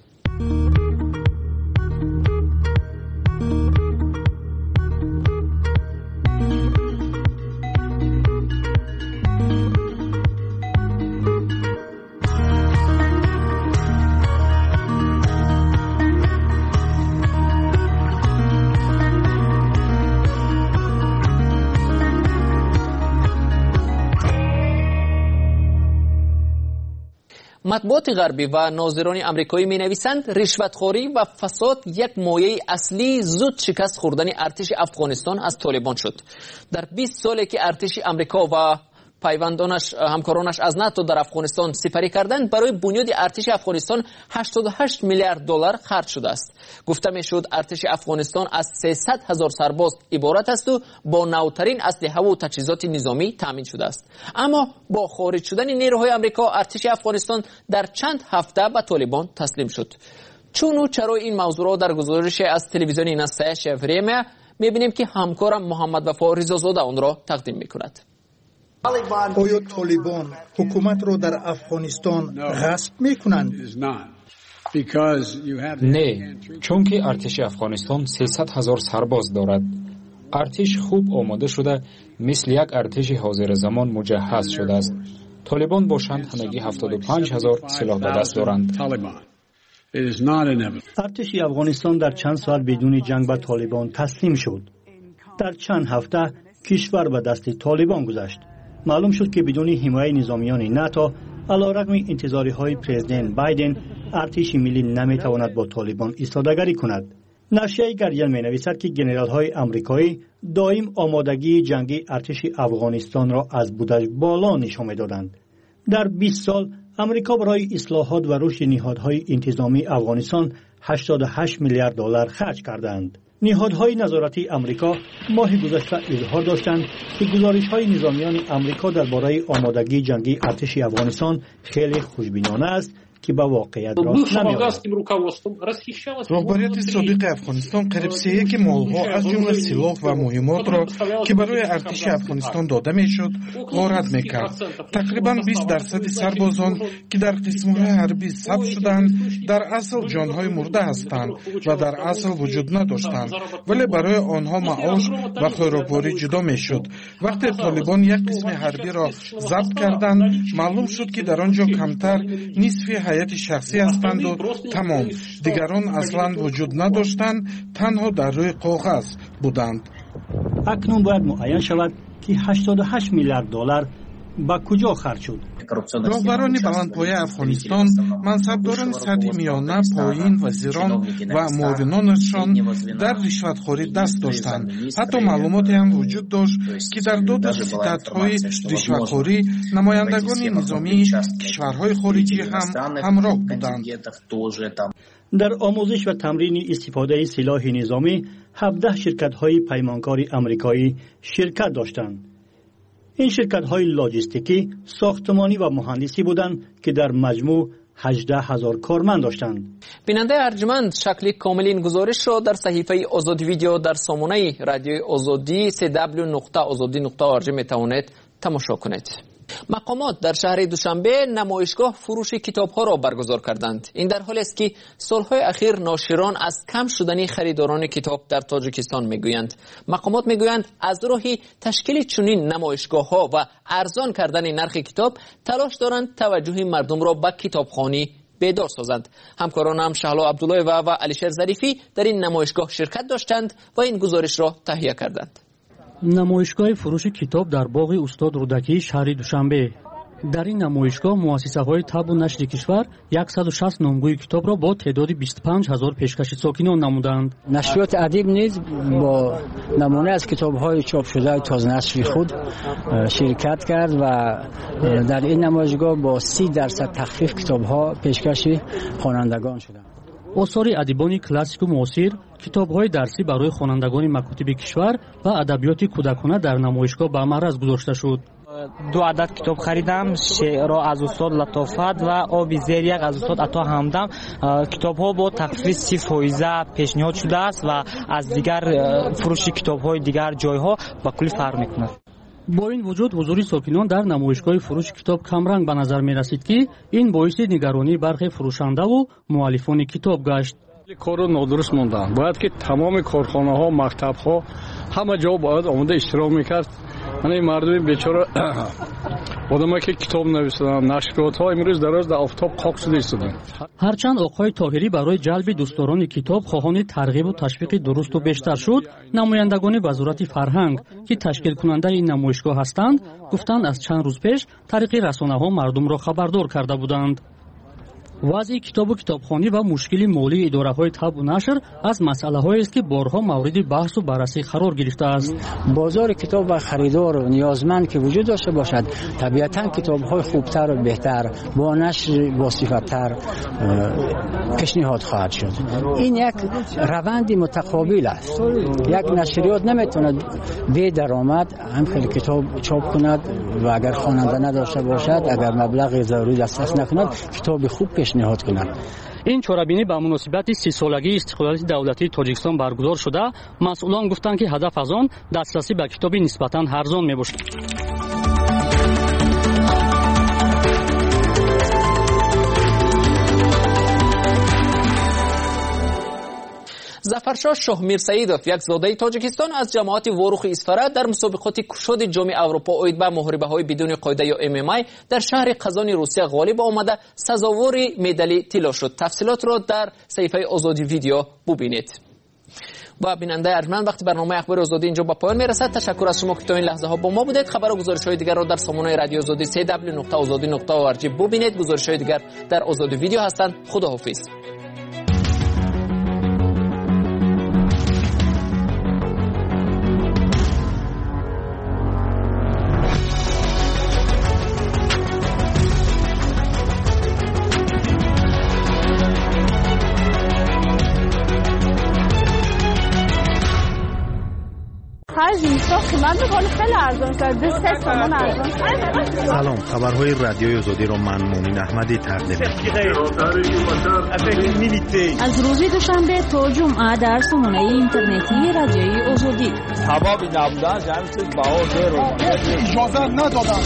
مطبوعات غربی و ناظران آمریکایی می‌نویسند رشوتخوری و فساد یک مایه اصلی زود شکست خوردن ارتش افغانستان از طالبان شد. در بیست سالی که ارتش آمریکا و پیوندانش همکارانش از ناتو در افغانستان سپری کردند، برای بنیاد ارتش افغانستان هشتاد و هشت میلیارد دلار خرج شده است. گفته میشد ارتش افغانستان از سیصد هزار سرباز عبارت است و با نوترین اسلحه و تجهیزات نظامی تامین شده است. اما با خارج شدن نیروهای آمریکا ارتش افغانستان در چند هفته به طالبان تسلیم شد. چون و چرا این موضوع را در گزارش از تلویزیون نصایح شفریه میبینیم که همکارم محمد وفا رضازاده آن را تقدیم میکند. آیا طالبان حکومت را در افغانستان غصب میکنند؟ نه، چون که ارتش افغانستان سیصد هزار سرباز دارد. ارتش خوب آماده شده، مثل یک ارتش حاضر زمان مجهز شده است. طالبان باشند همگی هفتاد و پنج هزار سلاح به دست دارند. ارتش افغانستان در چند سال بدون جنگ به طالبان تسلیم شد. در چند هفته کشور به دست طالبان گذشت. معلوم شد که بدون حمایت نظامیان ناتو علیرغم انتظارهای پرزیدنت بایدن ارتش ملی نمیتواند با طالبان ایستادگی کند. نشریه گاردین می‌نویسد که ژنرال‌های آمریکایی دائم آمادگی جنگی ارتش افغانستان را از بودجه بالا نشان می‌دادند. در بیست سال آمریکا برای اصلاحات و رشد نهادهای انتظامی افغانستان هشتاد و هشت میلیارد دلار خرج کردند. نهادهای نظارتی آمریکا ماه گذشته اظهار داشتند که گزارش‌های نظامیان آمریکا درباره آمادگی جنگی ارتش افغانستان خیلی خوشبینانه است که با واقعیت راست نمی‌آورد. راهبریت سابق افغانستان قریب سه یک مالها از جمله سلاح و مهمات را که برای ارتش افغانستان داده میشد غارت میکرد. تقریبا بیست درصد سربازان که در قسم‌های حربی ثبت شدند در اصل جانهای مرده هستند و در اصل وجود نداشتند، ولی برای آنها معاش و خوراکواری جدا میشد. وقتی طالبان یک قسم حربی را ضبط کردند، معلوم شد که در آنجا کمتر نصف هیئت شخصی هستند و تمام دیگران اصلا وجود نداشتند، تنها در روی کاغذ بودند. اکنون باید معین شود که هشتاد و هشت میلیارد دلار با کجا خرج شد. راهبران بلندپایه افغانستان، منصبداران سطح میانه، پایین، وزیران و معاونانشان در رشوتخوری دست داشتند. حتی معلوماتی هم وجود داشت که در دو ستدهای رشوتخوری نمایندگان نظامی کشورهای خارجی هم همراه بودند. در آموزش و تمرین استفاده سلاح نظامی هفده شرکت‌های پیمانکار آمریکایی شرکت داشتند. این شرکت‌های لاجستیکی، ساختمانی و مهندسی بودند که در مجموع هجده هزار کارمند داشتند. بیننده ارجمند، شکل کامل این گزارش را در صحیفه آزادی ویدیو در سامانه رادیوی آزادی سی دبلیو نقطه آزادی نقطه او آر جی میتوانید تماشا کنید. مقامات در شهر دوشنبه نمایشگاه فروش کتاب‌ها را برگزار کردند. این در حالی است که سال‌های اخیر ناشران از کم شدن خریداران کتاب در تاجیکستان میگویند. مقامات میگویند از راه تشکیل چنین نمایشگاه‌ها و ارزان کردن نرخ کتاب تلاش دارند توجه مردم را به کتابخوانی بیدار سازند. همکارانم شهلا عبدالله و, و علیشیر ظریفی در این نمایشگاه شرکت داشتند و این گزارش را تهیه کردند. نمایشگاه فروش کتاب در باغ استاد رودکی شهر دوشنبه. در این نمایشگاه مؤسسه‌های طب و نشر کشور صد و شصت نامگوی کتاب را با تعداد بیست و پنج هزار پیشکش ساکنان نمودند. نشریات ادب نیز با نمونه از کتاب‌های چاپ شده تازه نشر خود شرکت کرد و در این نمایشگاه با سی درصد تخفیف کتاب‌ها پیشکش خوانندگان شدند. آثار ادیبان کلاسیک و معاصر، کتاب‌های درسی برای خوانندگان مکاتب کشور و ادبیات کودکانه در نمایشگاه به معرض گذاشته شد. دو عدد کتاب خریدم، شعر از استاد لطافت و آب زیر یک از استاد عطا همدم. کتاب‌ها با تخفیف سی فیصد پیشنهاد شده است و از دیگر فروش کتاب‌های دیگر جای‌ها با کلی فرق می‌کند. با این وجود حضور ساکنان در نمایشگاه فروش کتاب کمرنگ به نظر می رسید که این باعث نگرانی برخی فروشنده و مؤلفان کتاب گشت. کارو نادرست موندن. باید که تمام کارخانه‌ها، مکتب‌ها همه جا باید آماده اشتراک می‌کرد. یعنی مردم بیچاره آدمایی که کتاب نویسن، نشریات‌ها امروز دراز در آفتاب خاک شده ایستادن. هرچند آقای طاهری برای جلب دوستداران کتاب خواهان ترغیب و تشویق درست و بیشتر شد، نمایندگان وزارت فرهنگ که تشکیل کننده این نمایشگاه هستند، گفتند از چند روز پیش طریق رسانه‌ها مردم را خبردار کرده بودند. وضع کتاب و کتابخوانی و مشکل مالی اداره‌های طب و نشر از مسئله‌هایی است که بارها مورد بحث و بررسی قرار گرفته است. بازار کتاب و خریدار و نیازمند که وجود داشته باشد، طبیعتاً کتاب‌های خوبتر و بهتر با نشر با صفت‌تر پیشنهاد خواهد شد. این یک روند متقابل است. یک نشریات نمیتونه بی درآمد هم خیلی کتاب چاپ کند و اگر خواننده نداشته باشد، اگر مبلغ ضروری دسترس نکند، کتاب خوب پیشنهاد کنند. این چاره‌بینی به مناسبت سی سالگی استقلال دولتی تاجیکستان برگزار شده. مسئولان گفتند که هدف از آن دسترسی به کتاب نسبتاً ارزان میباشد. ظفرشاه شاه میرسعیدوف، یک زاده تاجیکستان از جماعت واروخ اسفره، در مسابقات کشاد جام اروپا اوید به محاربه‌های بدون قاعده یا ام ام ای در شهر قزان روسیه غالب آمده سزاوار مدال طلا شد. تفصیلات را در صحیفه آزادی ویدیو ببینید. و بیننده ارجمند، وقتی برنامه اخبار آزادی اینجا به پایان میرسد. تشکر از شما که تا این لحظه ها با ما بودید. خبر و گزارش‌های دیگر را در سامانه رادیو آزادی سی دبلیو نقطه آزادی نقطه او آر جی ببینید. گزارش‌های دیگر در آزادی ویدیو هستند. خداحافظ. Faz isso, من میگم خیلی ارزان شد. دو سه تومن ارزان. سلام، خبرهای رادیوی آزادی را من مؤمن احمدی تقدیم می‌کنم. از روز دوشنبه تا جمعه در سامانه اینترنتی رادیوی آزادی. هوا بی نبودن جمع شد بهار رو اجازه ندادن.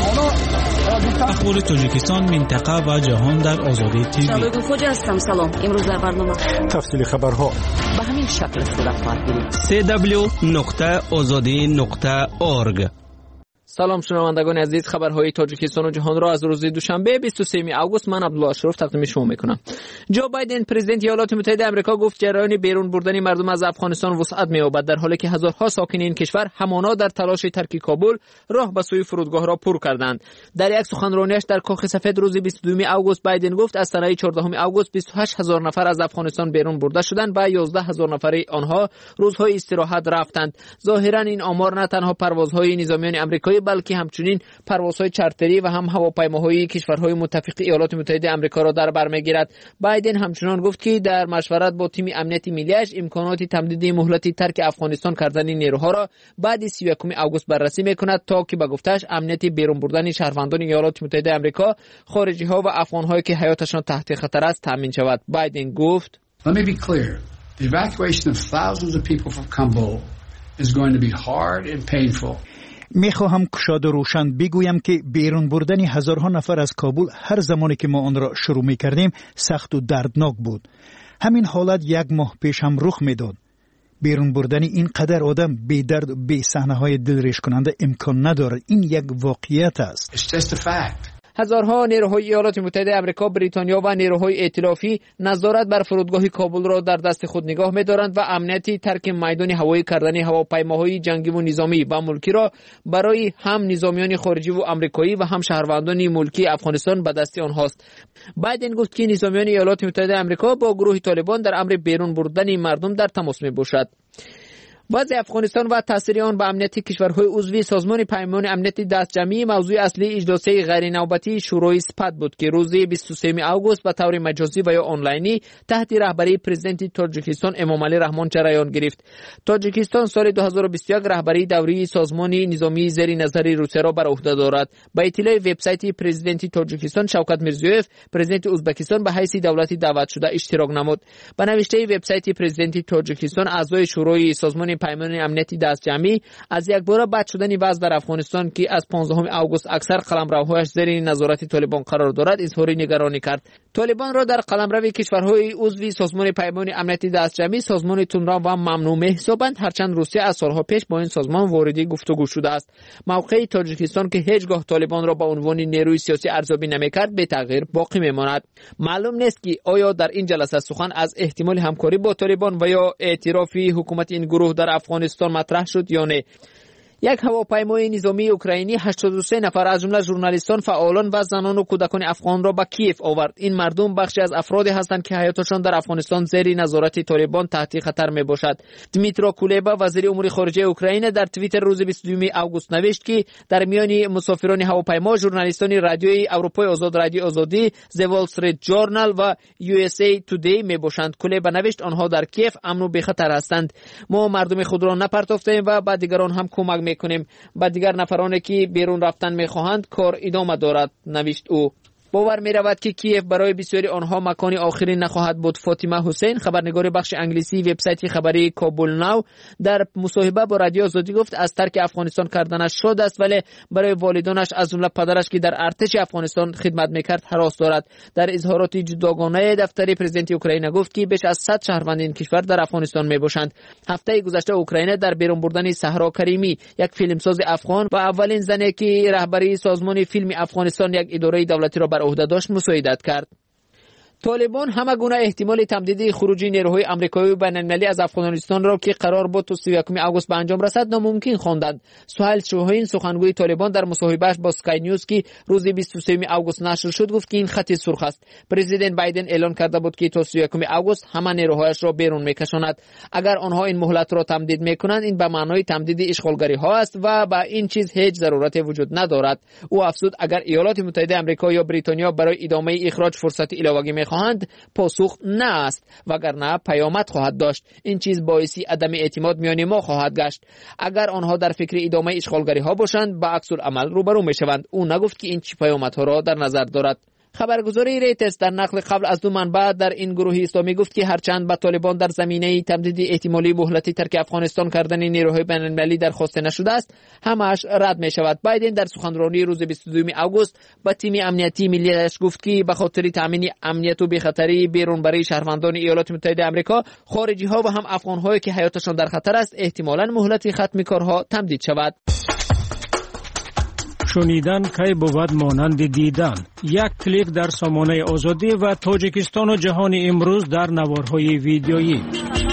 اخبار تاجیکستان، منطقه و جهان در آزادی تیوی. شبکه خوج هستم. سلام. امروز در برنامه تفصیل خبرها به همین شکل صورت خواهد گرفت. سه دبلیو نقطه آزادی نقطه اورگ. سلام شنوندگان عزیز، خبرهای تاجیکستان و جهان را از روز دوشنبه بیست و سوم آگوست من عبدالله اشرف تقدیم شما میکنم. جو بایدن پرزیدنت ایالات متحده آمریکا گفت جریان بیرون بردن مردم از افغانستان وسعت می‌یابد، در حالی که هزارها ساکن این کشور همانا در تلاش ترک کابل راه به سوی فرودگاه را پر کردند. در یک سخنرانیش در کاخ سفید روز بیست و دو آگوست بایدن گفت از تاریخ چهاردهم آگوست بیست و هشت هزار نفر از افغانستان بیرون برده شدند و یازده هزار نفر آنها روزهای استراحت رفتند. ظاهرا این آمار نه تنها پروازهای نظامیان آمریکایی بلکه همچنین پروازهای چارتری و هم هواپیماهای کشورهای متفق ایالات متحده آمریکا را در بر میگیرد. بایدن همچنین گفت که در مشورت با تیم امنیتی ملیش امکانات تمدید مهلت ترک افغانستان کردن نیروها را بعد سی و یکم آگوست بررسی میکند تا که به گفتش امنیت بیرون بردن شهروندان ایالات متحده آمریکا، خارجی ها و افغان‌هایی که حیاتشان تحت خطر است تامین شود. بایدن گفت Let me be clear. The evacuation of thousands of people from Kabul is going to be hard and painful. میخواهم گشاد و روشن بگویم که بیرون بردن هزارها نفر از کابل هر زمانی که ما آن را شروع میکردیم سخت و دردناک بود. همین حالت یک ماه پیش هم رخ میداد. بیرون بردن این قدر آدم بی درد و بی صحنه های دلریش کننده امکان ندارد. این یک واقعیت است. It's just a fact. هزارها نیروهای ایالات متحده آمریکا، بریتانیا و نیروهای ائتلافی نظارت بر فرودگاه کابل را در دست خود نگاه می‌دارند و امنیتی ترک میدان هوایی کردن هواپیماهای جنگی و نظامی و ملکی را برای هم نظامیان خارجی و آمریکایی و هم شهروندان ملکی افغانستان به دست آنهاست. بایدن گفت که نظامیان ایالات متحده آمریکا با گروه طالبان در امر بیرون بردن مردم در تماس می‌باشد. وضع افغانستان و تاثیر آن به امنیت کشورهای عضو سازمان پیمان امنیت دستجمعی موضوع اصلی اجلاس غیر نوبتی شورای سپد بود که روز بیست و سوم آگوست به طور مجازی و یا آنلاینی تحت رهبری پرزیدنت تاجیکستان امامعلی رحمان جریان گرفت. تاجیکستان سال دو هزار و بیست و یک رهبری دوره سازمان نظامی زیر نظر روسیه را بر عهده دارد. با اطلاع وبسایت پرزیدنت تاجیکستان شوکت میرزیویف پرزیدنت ازبکستان به حیث دولت دعوت شده اشتراک نمود. به نوشته وبسایت پرزیدنت تاجیکستان اعضای شورای سازمان پیمان امنیتی دستجمعی از یک بار بد شدن وضع در افغانستان که از پانزدهم آگوست اکثر قلمروهایش زیر نظارت طالبان قرار دارد اظهار نگرانی کرد. طالبان را در قلمرو کشورهای عضو سازمان پیمان امنیتی دستجمعی سازمان تندرو و ممنوع می‌حسابند، هرچند روسیه از سالها پیش با این سازمان واردی گفتگو شده است. موقع تاجیکستان که هیچگاه طالبان را به عنوان نیروی سیاسی ارزیابی نمی‌کرد به تغییر باقی می‌ماند. معلوم نیست که آیا در این جلسه سخن از احتمال همکاری با طالبان و یا اعتراف حکومت این گروه در افغانستان مطرح شد یا نه. یک هواپیمای نظامی اوکراینی هشتاد و سه نفر از جمله ژورنالیستان، فعالان و زنان و کودکان افغان را به کیف آورد. این مردم بخشی از افرادی هستند که حیاتشان در افغانستان زیر نظارت طالبان تحت خطر می باشد. دمیترو کولبا وزیر امور خارجه اوکراین در توییتر روز بیست و دو آگوست نوشت که در میان مسافران هواپیما ژورنالیستان رادیوی اروپای آزاد، رادیو آزادی، The Wall Street Journal و یو اس ای Today می باشند. کولبا نوشت آنها در کیف امن و بی خطر هستند. ما مردم خود را نپرتافتیم و به دیگران هم کمک کنیم. با دیگر نفرانی که بیرون رفتن میخواهند کار ادامه دارد، نوشت او. باور می رود که کیف برای بسیاری آنها مکان آخرین نخواهد بود. فاطمه حسین، خبرنگار بخش انگلیسی وبسایت خبری کابل ناو، در مصاحبه با رادیو آزادی گفت از ترک افغانستان کردنش شاد است، ولی برای والدانش از جمله پدرش که در ارتش افغانستان خدمت میکرد هراس دارد. در اظهارات جداگانه دفتر پرزیدنت اوکراین گفت که بیش از صد شهروند این کشور در افغانستان میباشند. هفته گذشته اوکراین در بیرون بردن صحرا کریمی، یک فیلمساز افغان و اولین زنی که رهبری سازمان فیلم افغانستان یک اداره دولتی را بر عهده داشت مساعدت کرد. طالبان همه گونه احتمال تمدید خروجی نیروهای آمریکایی و بین‌المللی از افغانستان را که قرار بود تا سی و یکم آگوست به انجام رسد ناممکن خواندند. سهیل شاهین، سخنگوی طالبان، در مصاحبهش با سکای نیوز که روز بیست و سوم آگوست نشر شد گفت که این خط سرخ است. پرزیدنت بایدن اعلان کرده بود که تا سی و یکم آگوست همه نیروهایش را بیرون میکشاند. اگر آنها این مهلت را تمدید میکنند این به معنای تمدید اشغالگری ها است و با این چیز هیچ ضرورت وجود ندارد. او افزود اگر ایالات متحده آمریکا یا بریتانیا برای ادامه اخراج فرصت علاوه‌ای میخواهند پاسخ نه است، وگرنه پیامد خواهد داشت. این چیز باعثی عدم اعتماد میان ما خواهد گشت. اگر آنها در فکر ادامه اشغالگری ها باشند با عکس العمل روبرو میشوند. او نگفت که این چه پیامدها را در نظر دارد. خبرگزاری ریترز در نقل قبل از دو منبع در این گروه اسلامی گفت که هرچند به طالبان در زمینه تمدید احتمالی مهلت ترک افغانستان کردن نیروهای بین المللی درخواسته نشده است، همه‌اش رد می شود. بایدن در سخنرانی روز بیست و دوم آگوست با تیم امنیتی ملیش گفت که به خاطر تامین امنیت و بی‌خطری بیرونبری شهروندان ایالات متحده آمریکا، خارجی ها و هم افغان هایی که حیاتشان در خطر است، احتمالاً مهلت ختم کارها تمدید شود. شنیدن کی بود مانند دیدن. یک کلیک در سامانه آزادی و تاجیکستان و جهان امروز در نوارهای ویدیویی.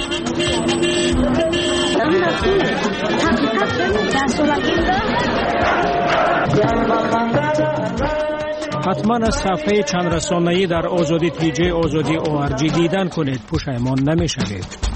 حتما از صفحه چند رسانه‌ای در آزادی تیجی آزادی او آر جی دیدن کنید، پشیمان نمی‌شوید.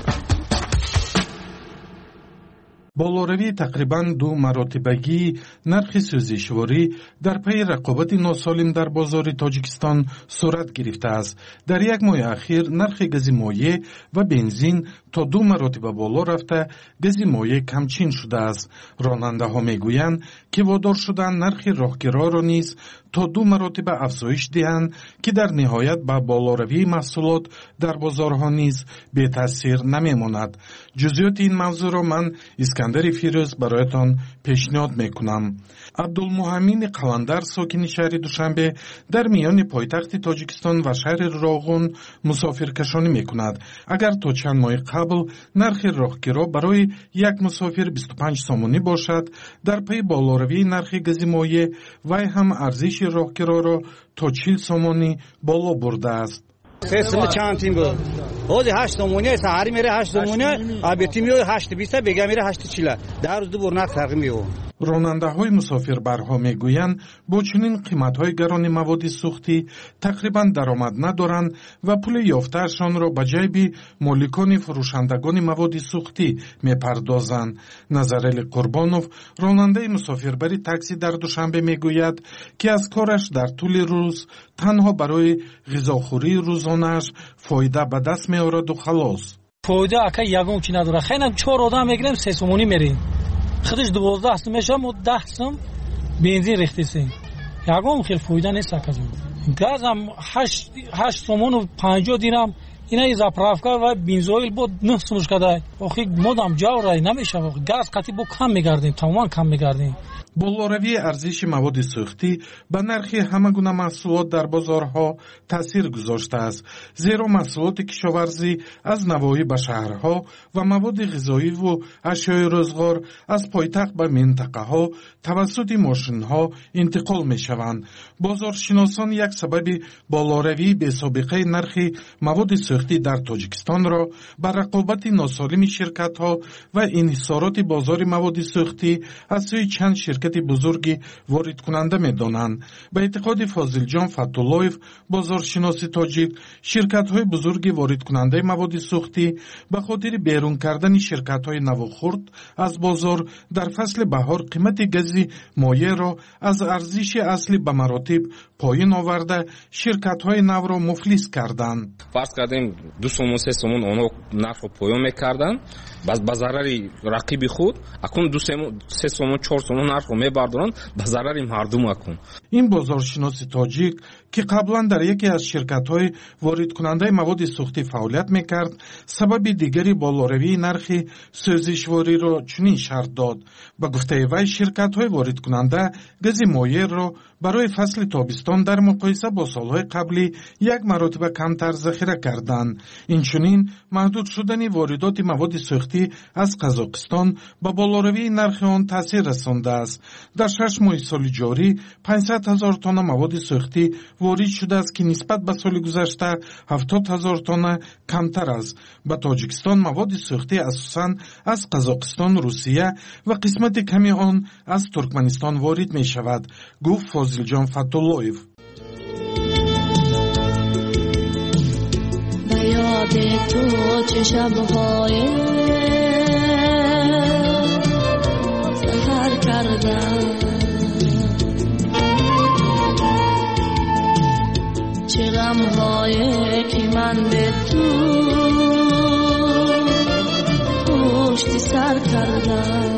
болоравии тақрибан ду маротибагии нархи сӯзишворӣ дар пайи рақобати носолим дар бозори тоҷикистон сурат гирифтааст. дар як моҳи ахир нархи гази моеъ ва бензин то ду маротиба боло рафта, гази моеъ камчин шудааст. ронандаҳо мегӯянд ки водор шуданд нархи роҳгироро низ то ду маротиба афзоиш диҳанд, ки дар ниҳоят ба болоравии маҳсулот дар бозорҳо низ бетаъсир намемонад. ҷузъиёти ин мавзӯъро ман искандари фирӯз бароятон пешниҳод мекунам. абдулмуҳаммини қаландар, сокини шаҳри душанбе, дар миёни пойтахти тоҷикистон ва шаҳри роғун мусофиркашонӣ мекунад. агар то чанд моҳи қабл нархи роҳгиро барои як мусофир бисту панҷ сомонӣ бошад, дар пайи болоравии нархи гази моеъ вай ҳам арзиши роҳгироро то чил сомонӣ боло бурдааст. سه سوم چند تیم بود. روزی هشت سومونیه، سحری میره هشت سومونیه، آبیتی میوه هشت بیسته، بگه میره هشت چیله. در روز دو برنک فرقی میوه. ронандаҳои мусофирбарҳо мегӯянд бо чунин қиматҳои гарони маводи сӯхтӣ тақрибан даромад надоранд ва пули ёфтаашонро ба ҷайби моликони фурӯшандагони маводи сӯхтӣ мепардозанд. Назарели Қурбонов, ронандаи мусофирбари такси дар Душанбе, мегӯяд ки аз кораш дар тӯли рӯз танҳо барои ғизохӯрии рӯзонааш фоида ба даст меораду халос. фоида ака ягон чи надора. хелам чор одам мегирем се сомонӣ мерем. خودش دوازده سوم میشه، ما ده سوم بنزین ریختیم. یکم خیلی فایده نیست اکازون. گاز هم هشت هشت سومون و پنجاه دیرم اینا از زاپرافکا و بنزوئیل بود نه سومش کدای. آخه مدام جاورای نمیشه. گاز قطعی با کم میگردیم، تمام کم میگردیم. болоравии арзиши маводи сӯхтӣ ба нархи ҳама гуна маҳсулот дар бозорҳо таъсир гузоштааст, зеро маҳсулоти кишоварзӣ аз навоҳӣ ба шаҳрҳо ва маводи ғизоиву ашёи рӯзғор аз пойтахт ба минтақаҳо тавассути мошинҳо интиқол мешаванд. бозоршиносон як сабаби болоравии бесобиқаи нархи маводи сӯхтӣ дар тоҷикистонро ба рақобати носолими ширкатҳо ва инҳисороти бозори маводи сӯхтӣ аз сӯи чанд ширкати бузурги воридкунанда медонанд. ба эътиқоди Фозилҷон Фаттуллоев, бозоршиноси тоҷик, ширкатҳои бузурги воридкунандаи маводи сӯхтӣ ба хотири берун кардани ширкатҳои наву хурд аз бозор дар фасли баҳор қимати гази моеъро аз арзиши аслӣ ба маротиб поин оварда ширкатҳои навро муфлис карданд. фарз кардем ду сомон се сомон онҳо нархро поён мекарданд ба зарари рақиби худ. акун ду се сомон чор сомон нархро мебардоранд ба зарари мардум. акун ин бозоршиноси тоҷик ки қаблан дар яке аз ширкатҳои воридкунандаи маводи сӯхтӣ фаъолият мекард, сабаби дигари болоравии нархи сӯзишвориро чунин шарҳ дод. ба гуфтаи вай, ширкатҳои воридкунанда гази моеъро барои фасли тобистон дар муқоиса бо солҳои қаблӣ як маротиба камтар захира карданд. инчунин маҳдуд шудани воридоти маводи сӯхтӣ аз Қазоқистон ба болоравии нархи он таъсир расондааст. дар шаш моҳи соли ҷорӣ панҷсад ҳазор тонна маводи сӯхтӣ ворид шудааст, ки нисбат ба соли гузашта ҳафтод ҳазор тонна камтар аст. ба Тоҷикистон маводи сӯхтӣ асосан аз Қазоқистон, Русия ва қисмати ками он аз Туркманистон ворид мешавад, гуфт Фозилҷон Фаттуллоев. چه غم‌های کردم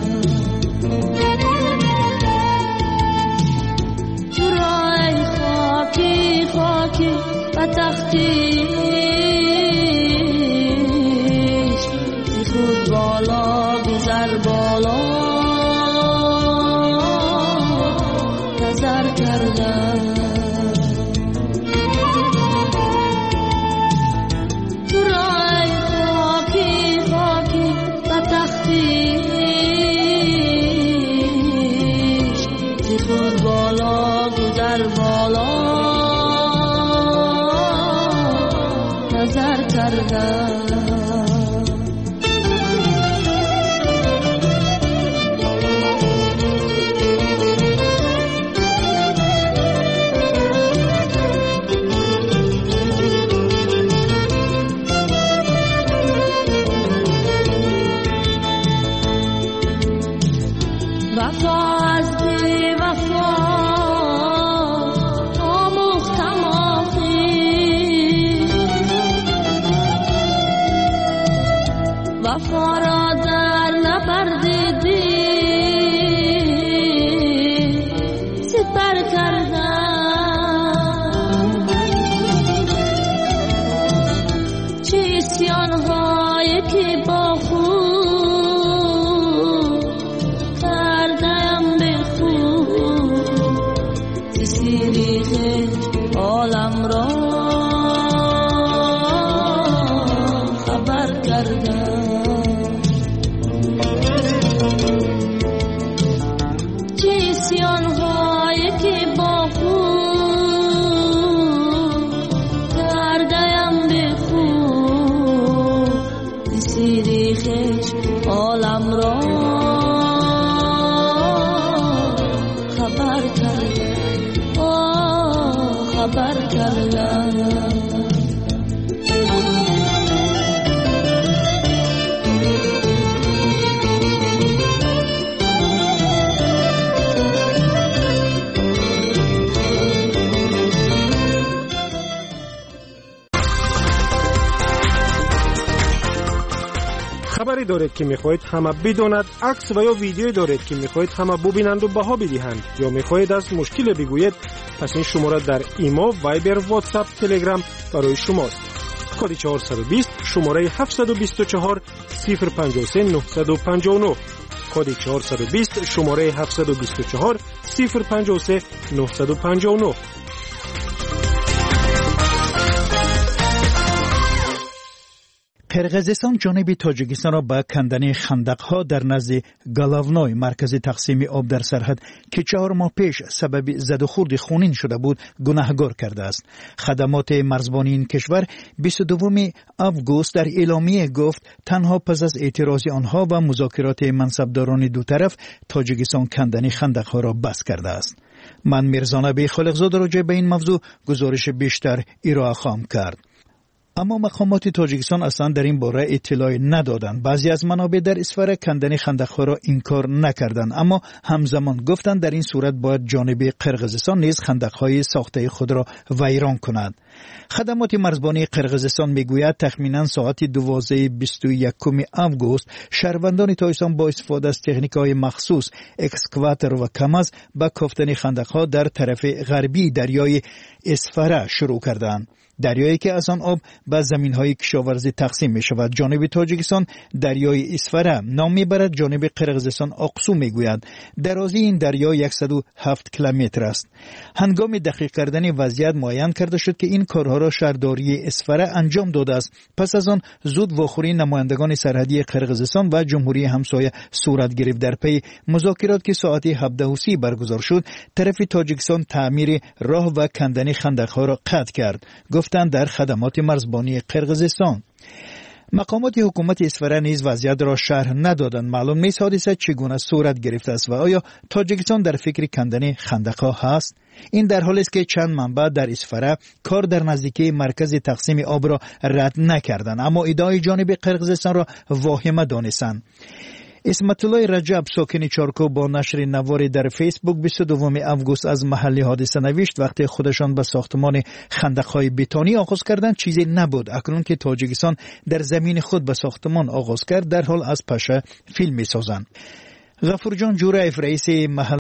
تو راه خاکی خاکی و تختیش بی خود بالا گذر بالا نظر کردم تو راه خاکی خاکی و تختیش بی خود بالا گذر بالا نظر کردم وفا از بی وفا آموختم آخی وفا را در نپردیدی سپر کردم چه اسیان‌هایی که با خود عالم را خبر کردم چه سیان‌هایی که با خود کردم به خود سیری خش عالم را خبر کردم خبر کردم خبری دارید که میخواهید همه بداند، عکس و یا ویدیویی دارید که میخواهید همه ببینند و بها بدهند، یا میخواهید از مشکل بگویید، پس این شماره در ایما، وایبر، واتساپ، تلگرام برای شماست. کد چهارصد و بیست شماره هفتصد و بیست و چهار صفر پنجاه و سه نهصد و پنجاه و نه کد چهارصد و بیست شماره هفتصد و بیست و چهار صفر پنجاه و سه نهصد و پنجاه و نه. قرقیزستان جانب تاجیکستان را به کندن خندق‌ها در نزد گالاونوی مرکز تقسیم آب در سرحد که چهار ماه پیش سبب زد و خورد خونین شده بود گناهکار کرده است. خدمات مرزبانی این کشور بیست و دوم آگوست در اعلامیه گفت تنها پس از اعتراض آنها و مذاکرات منصبداران دو طرف تاجیکستان کندن خندق‌ها را بس کرده است. من میرزانبی خالقزاده راجع به این موضوع گزارش بیشتر ارائه خواهم کرد. اما مقامات تاجیکستان اصلا در این باره اطلاعی ندادند. بعضی از منابع در اسفر کندن خندق‌ها را انکار نکردند، اما همزمان گفتند در این صورت باید جانب قرقیزستان نیز خندق‌های ساخته خود را ویران کند. خدمات مرزبانی قرقیزستان میگوید تخمینا ساعت دوازده بیست و یکم آگوست شهروندان تاجیکستان با استفاده از تکنیک‌های مخصوص اکسکواتر و کمز به کافتن خندق‌ها در طرف غربی دریای اسفر شروع کردند. دریایی که از آن آب به زمین‌های کشاورزی تقسیم می‌شود. جانب تاجیکستان دریای اسفره نام می‌برد، جانب قرقیزستان آقسو می‌گوید. درازی این دریا صد و هفت کیلومتر است. هنگام دقیق کردن وضعیت معین کرده شد که این کارها را شهرداری اسفره انجام داده است. پس از آن زود واخوری نمایندگان سرحدی قرقیزستان و جمهوری همسایه صورت گرفت. در پی مذاکرات که ساعت هفده و سی برگزار شد، طرف تاجیکستان تعمیر راه و کندن خندق‌ها را قطع کرد، گفتند در خدمات مرزبانی قرقیزستان. مقامات حکومت اسفره نیز وضعیت را شرح ندادند. معلوم نیست حادثه چگونه صورت گرفته است و آیا تاجیکستان در فکر کندن خندق‌ها هست؟ این در حالی است که چند منبع در اسفره کار در نزدیکی مرکز تقسیم آب را رد نکردند، اما ادعای جانب قرقیزستان را واهمه دانستند. اسمت الله رجب ساکن چارکو با نشر نواری در فیسبوک بیست و دوم اوگوست از محل حادثه نوشت وقتی خودشان به ساختمان خندق‌های بتونی آغاز کردند چیزی نبود. اکنون که تاجیکستان در زمین خود به ساختمان آغاز کرد در حال از پشه فیلم می‌سازند. غفور جان جورایف رئیس محل